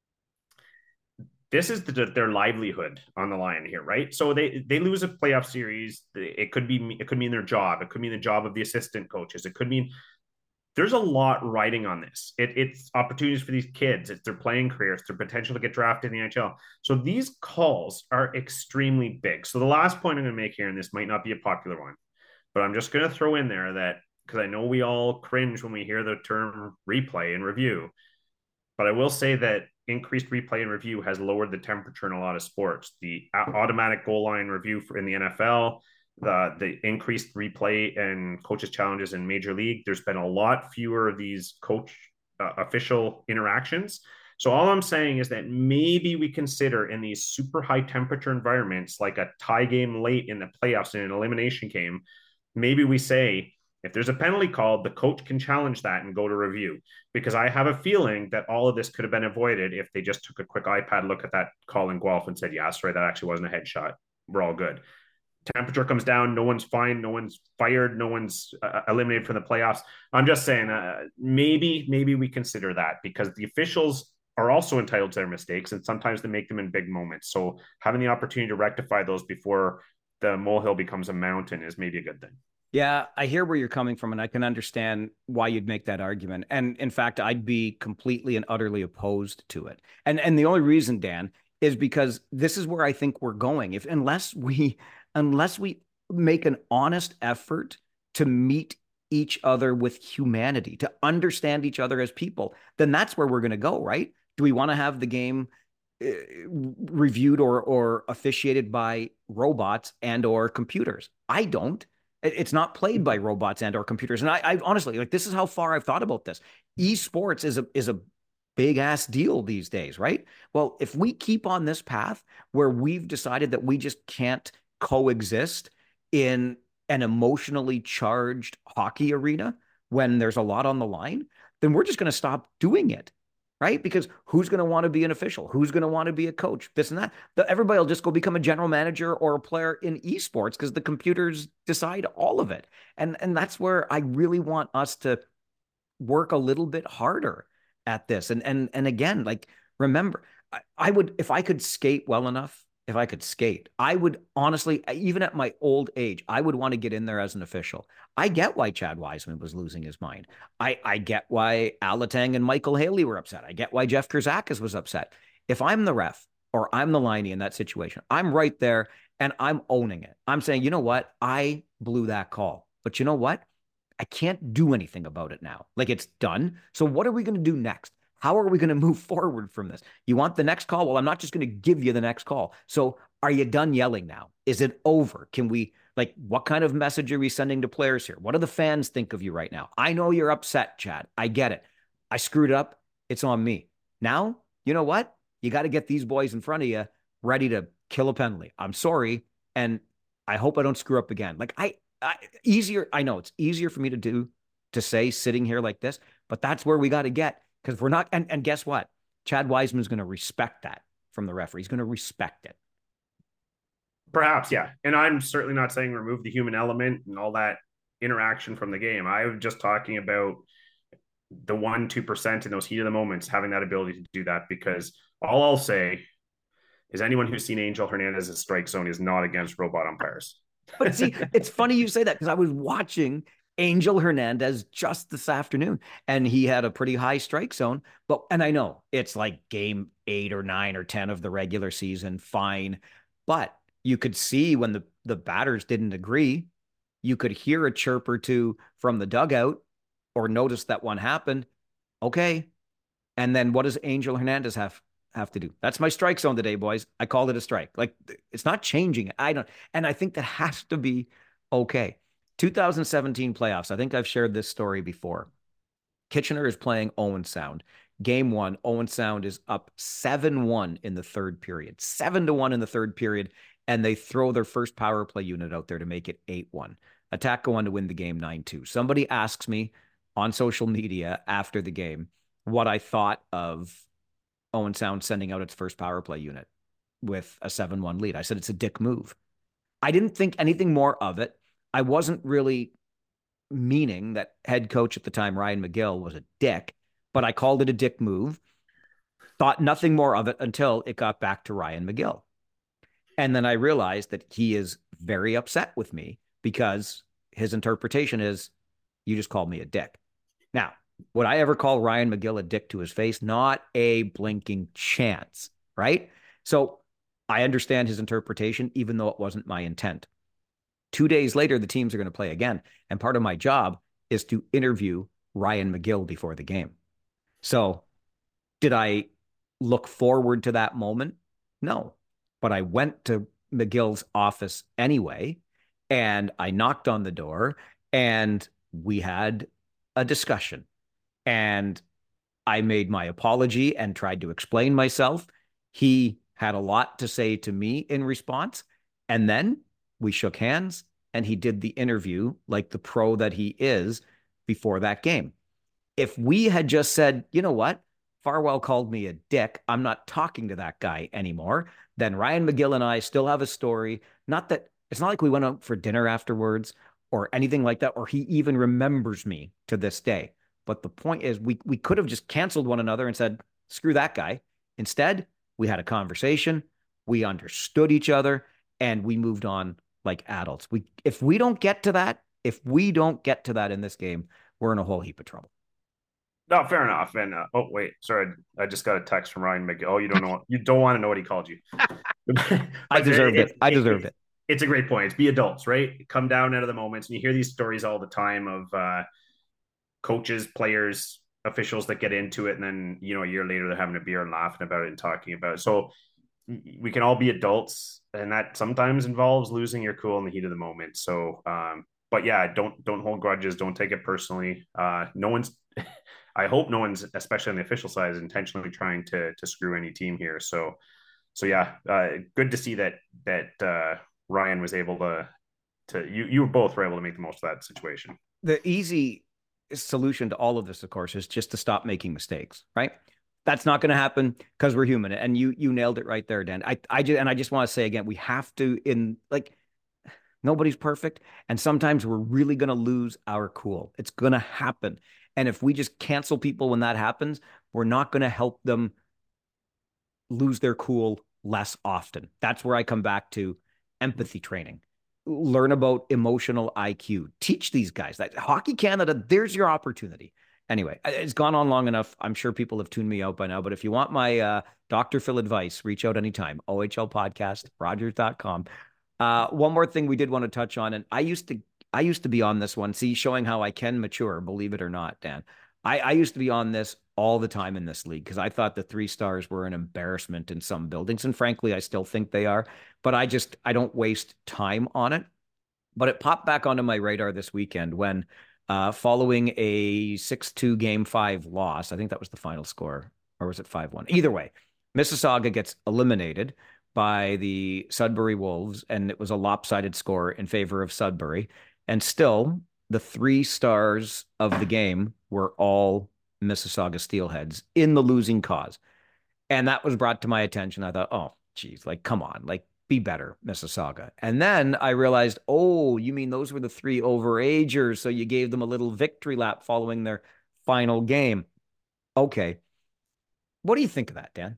this is the, their livelihood on the line here, right? So they they lose a playoff series. It could be it could mean their job. It could mean the job of the assistant coaches. It could mean there's a lot riding on this. It, it's opportunities for these kids. It's their playing career. It's their potential to get drafted in the N H L. So these calls are extremely big. So the last point I'm going to make here, and this might not be a popular one, but I'm just going to throw in there that, because I know we all cringe when we hear the term replay and review, but I will say that increased replay and review has lowered the temperature in a lot of sports. The automatic goal line review for in the N F L, the the increased replay and coaches challenges in Major League, there's been a lot fewer of these coach uh, official interactions. So all I'm saying is that maybe we consider, in these super high temperature environments, like a tie game late in the playoffs in an elimination game, maybe we say, if there's a penalty called, the coach can challenge that and go to review. Because I have a feeling that all of this could have been avoided if they just took a quick iPad look at that call in Guelph and said, yeah, sorry, that actually wasn't a headshot. We're all good. Temperature comes down. No one's fined. No one's fired. No one's uh, eliminated from the playoffs. I'm just saying, uh, maybe, maybe we consider that, because the officials are also entitled to their mistakes, and sometimes they make them in big moments. So having the opportunity to rectify those before the molehill becomes a mountain is maybe a good thing.
Yeah, I hear where you're coming from, and I can understand why you'd make that argument. And in fact, I'd be completely and utterly opposed to it. And and the only reason, Dan, is because this is where I think we're going. If unless we unless we make an honest effort to meet each other with humanity, to understand each other as people, then that's where we're going to go, right? Do we want to have the game uh, reviewed or or officiated by robots and or computers? I don't. It's not played by robots and or computers. And I, I honestly, like, this is how far I've thought about this. Esports is a is a big ass deal these days, right? Well, if we keep on this path where we've decided that we just can't coexist in an emotionally charged hockey arena when there's a lot on the line, then we're just going to stop doing it, right? Because who's going to want to be an official? Who's going to want to be a coach? This and that. The, everybody will just go become a general manager or a player in esports because the computers decide all of it. And and that's where I really want us to work a little bit harder at this. And and and again, like remember, I, I would if I could skate well enough, if I could skate, I would honestly, even at my old age, I would want to get in there as an official. I get why Chad Wiseman was losing his mind. I I get why Alatang and Michael Haley were upset. I get why Jeff Kurzakis was upset. If I'm the ref or I'm the liney in that situation, I'm right there and I'm owning it. I'm saying, you know what? I blew that call. But you know what? I can't do anything about it now. Like it's done. So what are we going to do next? How are we going to move forward from this? You want the next call? Well, I'm not just going to give you the next call. So are you done yelling now? Is it over? Can we, like, what kind of message are we sending to players here? What do the fans think of you right now? I know you're upset, Chad. I get it. I screwed up. It's on me. Now, you know what? You got to get these boys in front of you ready to kill a penalty. I'm sorry. And I hope I don't screw up again. Like I, I easier. I know it's easier for me to do, to say sitting here like this, but that's where we got to get. Because we're not, and, and guess what? Chad Wiseman is going to respect that from the referee. He's going to respect it.
Perhaps, yeah. And I'm certainly not saying remove the human element and all that interaction from the game. I was just talking about the one, two percent in those heat of the moments, having that ability to do that. Because all I'll say is anyone who's seen Angel Hernandez's strike zone is not against robot umpires.
But see, it's funny you say that because I was watching Angel Hernandez just this afternoon, and he had a pretty high strike zone. But and I know it's like game eight or nine or ten of the regular season, fine. But you could see when the the batters didn't agree, you could hear a chirp or two from the dugout, or notice that one happened. Okay, and then what does Angel Hernandez have have to do? That's my strike zone today, boys. I called it a strike. Like it's not changing. I don't, and I think that has to be okay. two thousand seventeen playoffs. I think I've shared this story before. Kitchener is playing Owen Sound. Game one, Owen Sound is up seven one in the third period, seven to one in the third period, and they throw their first power play unit out there to make it eight one. Attack go on to win the game nine two. Somebody asks me on social media after the game what I thought of Owen Sound sending out its first power play unit with a seven one lead. I said it's a dick move. I didn't think anything more of it. I wasn't really meaning that head coach at the time, Ryan McGill, was a dick, but I called it a dick move. Thought nothing more of it until it got back to Ryan McGill. And then I realized that he is very upset with me because his interpretation is, you just called me a dick. Now, would I ever call Ryan McGill a dick to his face? Not a blinking chance, right? So I understand his interpretation, even though it wasn't my intent. Two days later, the teams are going to play again. And part of my job is to interview Ryan McGill before the game. So did I look forward to that moment? No. But I went to McGill's office anyway, and I knocked on the door, and we had a discussion. And I made my apology and tried to explain myself. He had a lot to say to me in response. And then we shook hands, and he did the interview like the pro that he is before that game. If we had just said, you know what, Farwell called me a dick, I'm not talking to that guy anymore, then Ryan McGill and I still have a story. Not that it's not like we went out for dinner afterwards or anything like that, or he even remembers me to this day. But the point is, we we could have just canceled one another and said, screw that guy. Instead, we had a conversation, we understood each other, and we moved on like adults. We if we don't get to that, if we don't get to that in this game, we're in a whole heap of trouble.
No, fair enough. And uh, oh wait, sorry, I just got a text from Ryan McGill. Oh, you don't know, you don't want to know what he called you.
I deserved it. it. I deserved
it,
it.
It's a great point. It's be adults, right? Come down out of the moments. And you hear these stories all the time of uh, coaches, players, officials that get into it, and then you know a year later they're having a beer and laughing about it and talking about it. So we can all be adults, and that sometimes involves losing your cool in the heat of the moment. So, um, but yeah, don't don't hold grudges. Don't take it personally. Uh, no one's. I hope no one's, especially on the official side, is intentionally trying to to screw any team here. So so yeah, uh, good to see that that uh, Ryan was able to to you you both were able to make the most of that situation.
The easy solution to all of this, of course, is just to stop making mistakes, right? That's not going to happen because we're human. And you you nailed it right there, Dan. I I just and I just want to say again, we have to in like nobody's perfect, and sometimes we're really going to lose our cool. It's going to happen. And if we just cancel people when that happens, we're not going to help them lose their cool less often. That's where I come back to empathy training. Learn about emotional I Q. Teach these guys that Hockey Canada, there's your opportunity. Anyway, it's gone on long enough. I'm sure people have tuned me out by now, but if you want my uh, Doctor Phil advice, reach out anytime. O H L podcast, Rogers dot com. Uh, one more thing we did want to touch on, and I used to I used to be on this one, see, showing how I can mature, believe it or not, Dan. I, I used to be on this all the time in this league because I thought the three stars were an embarrassment in some buildings. And frankly, I still think they are, but I just, I don't waste time on it. But it popped back onto my radar this weekend when, uh, following a six two game five loss, I think that was the final score, or was it five one? Either way, Mississauga gets eliminated by the Sudbury Wolves, and it was a lopsided score in favor of Sudbury. And still, the three stars of the game were all Mississauga Steelheads in the losing cause. And that was brought to my attention. I thought, oh, geez, like, come on, like, be better, Mississauga. And then I realized, oh, you mean those were the three overagers. So you gave them a little victory lap following their final game. Okay. What do you think of that, Dan?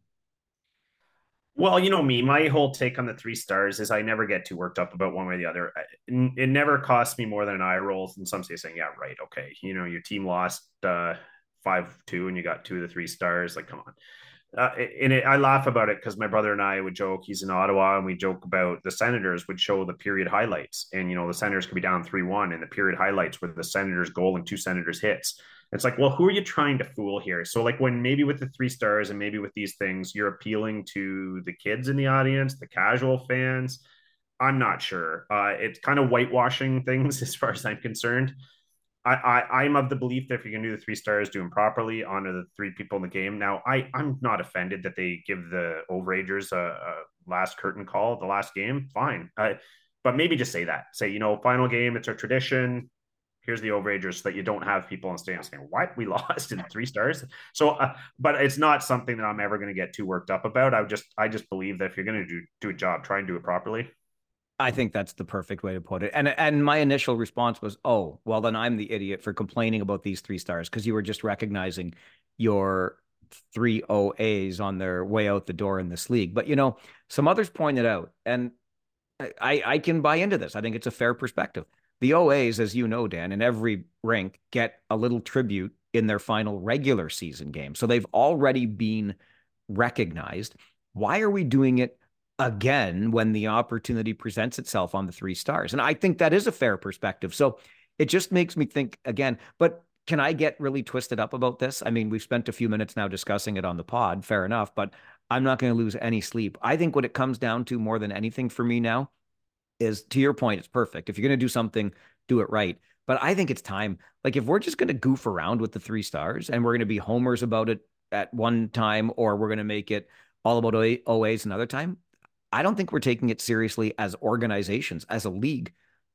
Well, you know me, my whole take on the three stars is I never get too worked up about one way or the other. It never costs me more than an eye roll. And some say saying, yeah, right, okay. You know, your team lost uh, five two and you got two of the three stars. Like, come on. Uh, and it, I laugh about it because my brother and I would joke. He's in Ottawa, and we joke about the Senators would show the period highlights, and you know the Senators could be down three one, and the period highlights were the Senators' goal and two Senators' hits. It's like, well, who are you trying to fool here? So, like, when maybe with the three stars and maybe with these things, you're appealing to the kids in the audience, the casual fans. I'm not sure. Uh, it's kind of whitewashing things as far as I'm concerned. I, I I'm of the belief that if you're gonna do the three stars, do them properly, honor the three people in the game. Now, I I'm not offended that they give the overagers a, a last curtain call, the last game. Fine, uh, but maybe just say that. Say, you know, final game. It's our tradition. Here's the overagers, so that you don't have people in stands saying, "What, we lost in three stars." So, uh, but it's not something that I'm ever going to get too worked up about. I just I just believe that if you're going to do do a job, try and do it properly.
I think that's the perfect way to put it. And and my initial response was, "Oh, well then I'm the idiot for complaining about these three stars because you were just recognizing your three O As on their way out the door in this league." But you know, some others pointed out, and I I can buy into this. I think it's a fair perspective. The O As, as you know, Dan, in every rink get a little tribute in their final regular season game. So they've already been recognized. Why are we doing it again when the opportunity presents itself on the three stars? And I think that is a fair perspective. So it just makes me think again, but can I get really twisted up about this? I mean, we've spent a few minutes now discussing it on the pod, fair enough, but I'm not going to lose any sleep. I think what it comes down to more than anything for me now is, to your point, it's perfect. If you're going to do something, do it right. But I think it's time. Like, if we're just going to goof around with the three stars and we're going to be homers about it at one time, or we're going to make it all about O As another time, I don't think we're taking it seriously as organizations, as a league.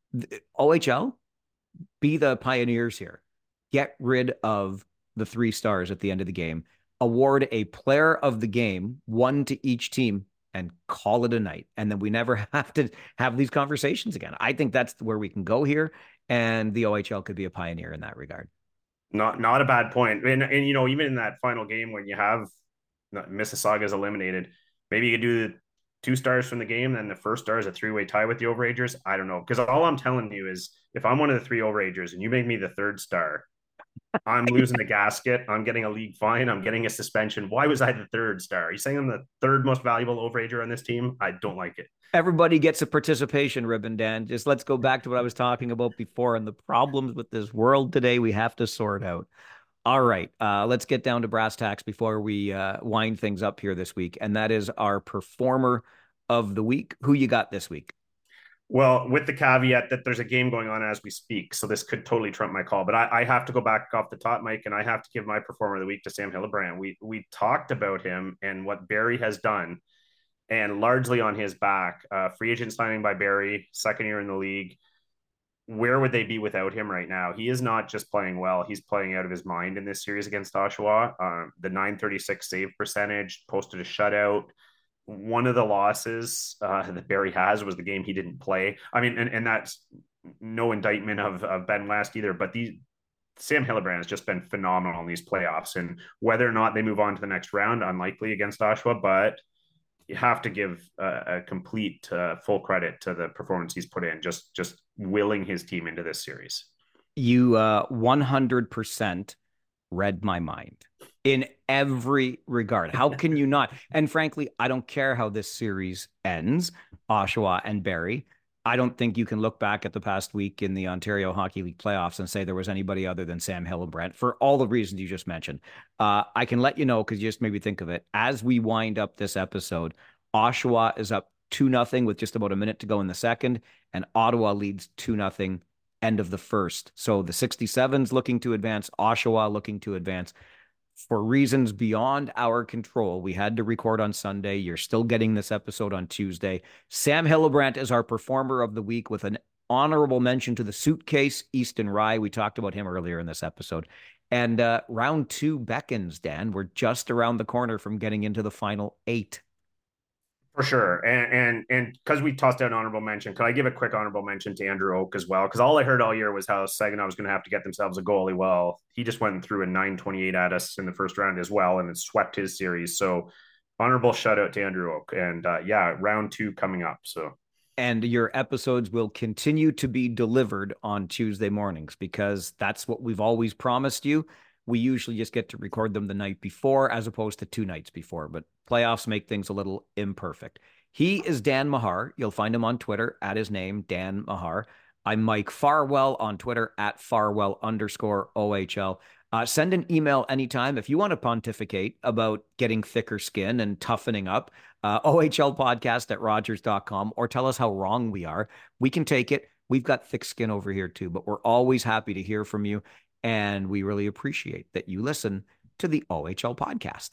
O H L, be the pioneers here. Get rid of the three stars at the end of the game. Award a player of the game, one to each team, and call it a night. And then we never have to have these conversations again. I think that's where we can go here. And the O H L could be a pioneer in that regard.
Not not a bad point. And, and you know, even in that final game when you have Mississauga is eliminated, maybe you could do the two stars from the game, then the first star is a three-way tie with the overagers. I don't know. Because all I'm telling you is if I'm one of the three overagers and you make me the third star, I'm losing the gasket. I'm getting a league fine. I'm getting a suspension. Why was I the third star? Are you saying I'm the third most valuable overager on this team? I don't like it.
Everybody gets a participation ribbon, Dan. Just let's go back to what I was talking about before and the problems with this world today we have to sort out. All right, uh, let's get down to brass tacks before we uh, wind things up here this week. And that is our performer of the week. Who you got this week?
Well, with the caveat that there's a game going on as we speak, so this could totally trump my call. But I, I have to go back off the top, Mike, and I have to give my performer of the week to Sam Hillebrand. We we talked about him and what Barrie has done, and largely on his back. Uh, free agent signing by Barrie, second year in the league. Where would they be without him right now? He is not just playing well; he's playing out of his mind in this series against Oshawa. Uh, the nine thirty-six save percentage, posted a shutout. One of the losses uh, that Barrie has was the game he didn't play. I mean, and, and that's no indictment of, of Ben Last either, but these Sam Hillebrand has just been phenomenal in these playoffs. And whether or not they move on to the next round, unlikely against Oshawa, but you have to give a, a complete uh, full credit to the performance he's put in, just just willing his team into this series.
You uh, one hundred percent read my mind in every regard. How can you not? And frankly, I don't care how this series ends, Oshawa and Barrie. I don't think you can look back at the past week in the Ontario Hockey League playoffs and say there was anybody other than Sam Hillebrand for all the reasons you just mentioned. Uh, I can let you know, because you just made me think of it. As we wind up this episode, Oshawa is up two nothing with just about a minute to go in the second, and Ottawa leads two nothing end of the first. So the sixty-sevens looking to advance, Oshawa looking to advance. For reasons beyond our control, we had to record on Sunday. You're still getting this episode on Tuesday. Sam Hillebrand is our performer of the week, with an honorable mention to the suitcase, Easton Rye. We talked about him earlier in this episode. And uh, round two beckons, Dan. We're just around the corner from getting into the final eight.
For sure. And and and because we tossed out honorable mention, could I give a quick honorable mention to Andrew Oak as well? Because all I heard all year was how Saginaw was going to have to get themselves a goalie. Well, he just went through a nine twenty-eight at us in the first round as well, and it swept his series. So honorable shout out to Andrew Oak. And uh, yeah, round two coming up. So.
And your episodes will continue to be delivered on Tuesday mornings, because that's what we've always promised you. We usually just get to record them the night before as opposed to two nights before, but playoffs make things a little imperfect. He is Dan Mahar. You'll find him on Twitter at his name, Dan Mahar. I'm Mike Farwell on Twitter at Farwell underscore O H L. Uh, send an email anytime if you want to pontificate about getting thicker skin and toughening up. Uh, O H L podcast at Rogers dot com, or tell us how wrong we are. We can take it. We've got thick skin over here too, but we're always happy to hear from you. And we really appreciate that you listen to the O H L podcast.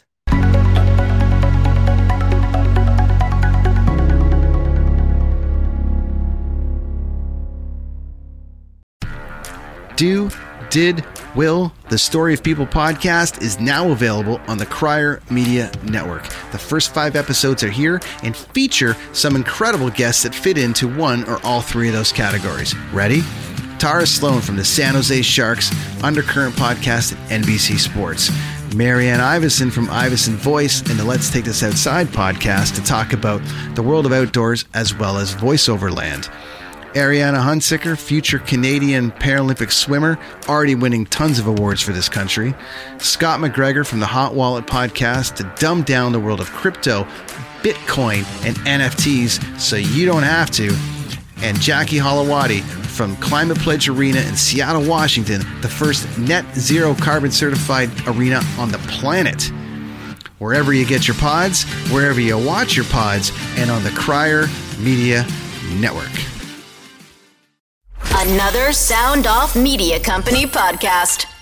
Do, did, will, the Story of People podcast is now available on the Crier Media Network. The first five episodes are here and feature some incredible guests that fit into one or all three of those categories. Ready? Tara Sloan from the San Jose Sharks Undercurrent podcast at N B C Sports. Marianne Iveson from Iveson Voice and the Let's Take This Outside podcast to talk about the world of outdoors as well as voiceover land. Ariana Hunsicker, future Canadian Paralympic swimmer, already winning tons of awards for this country. Scott McGregor from the Hot Wallet podcast to dumb down the world of crypto, Bitcoin, and N F Ts so you don't have to. And Jackie Holowati from Climate Pledge Arena in Seattle, Washington, the first net zero carbon certified arena on the planet. Wherever you get your pods, wherever you watch your pods, and on the Crier Media Network.
Another Sound Off Media Company podcast.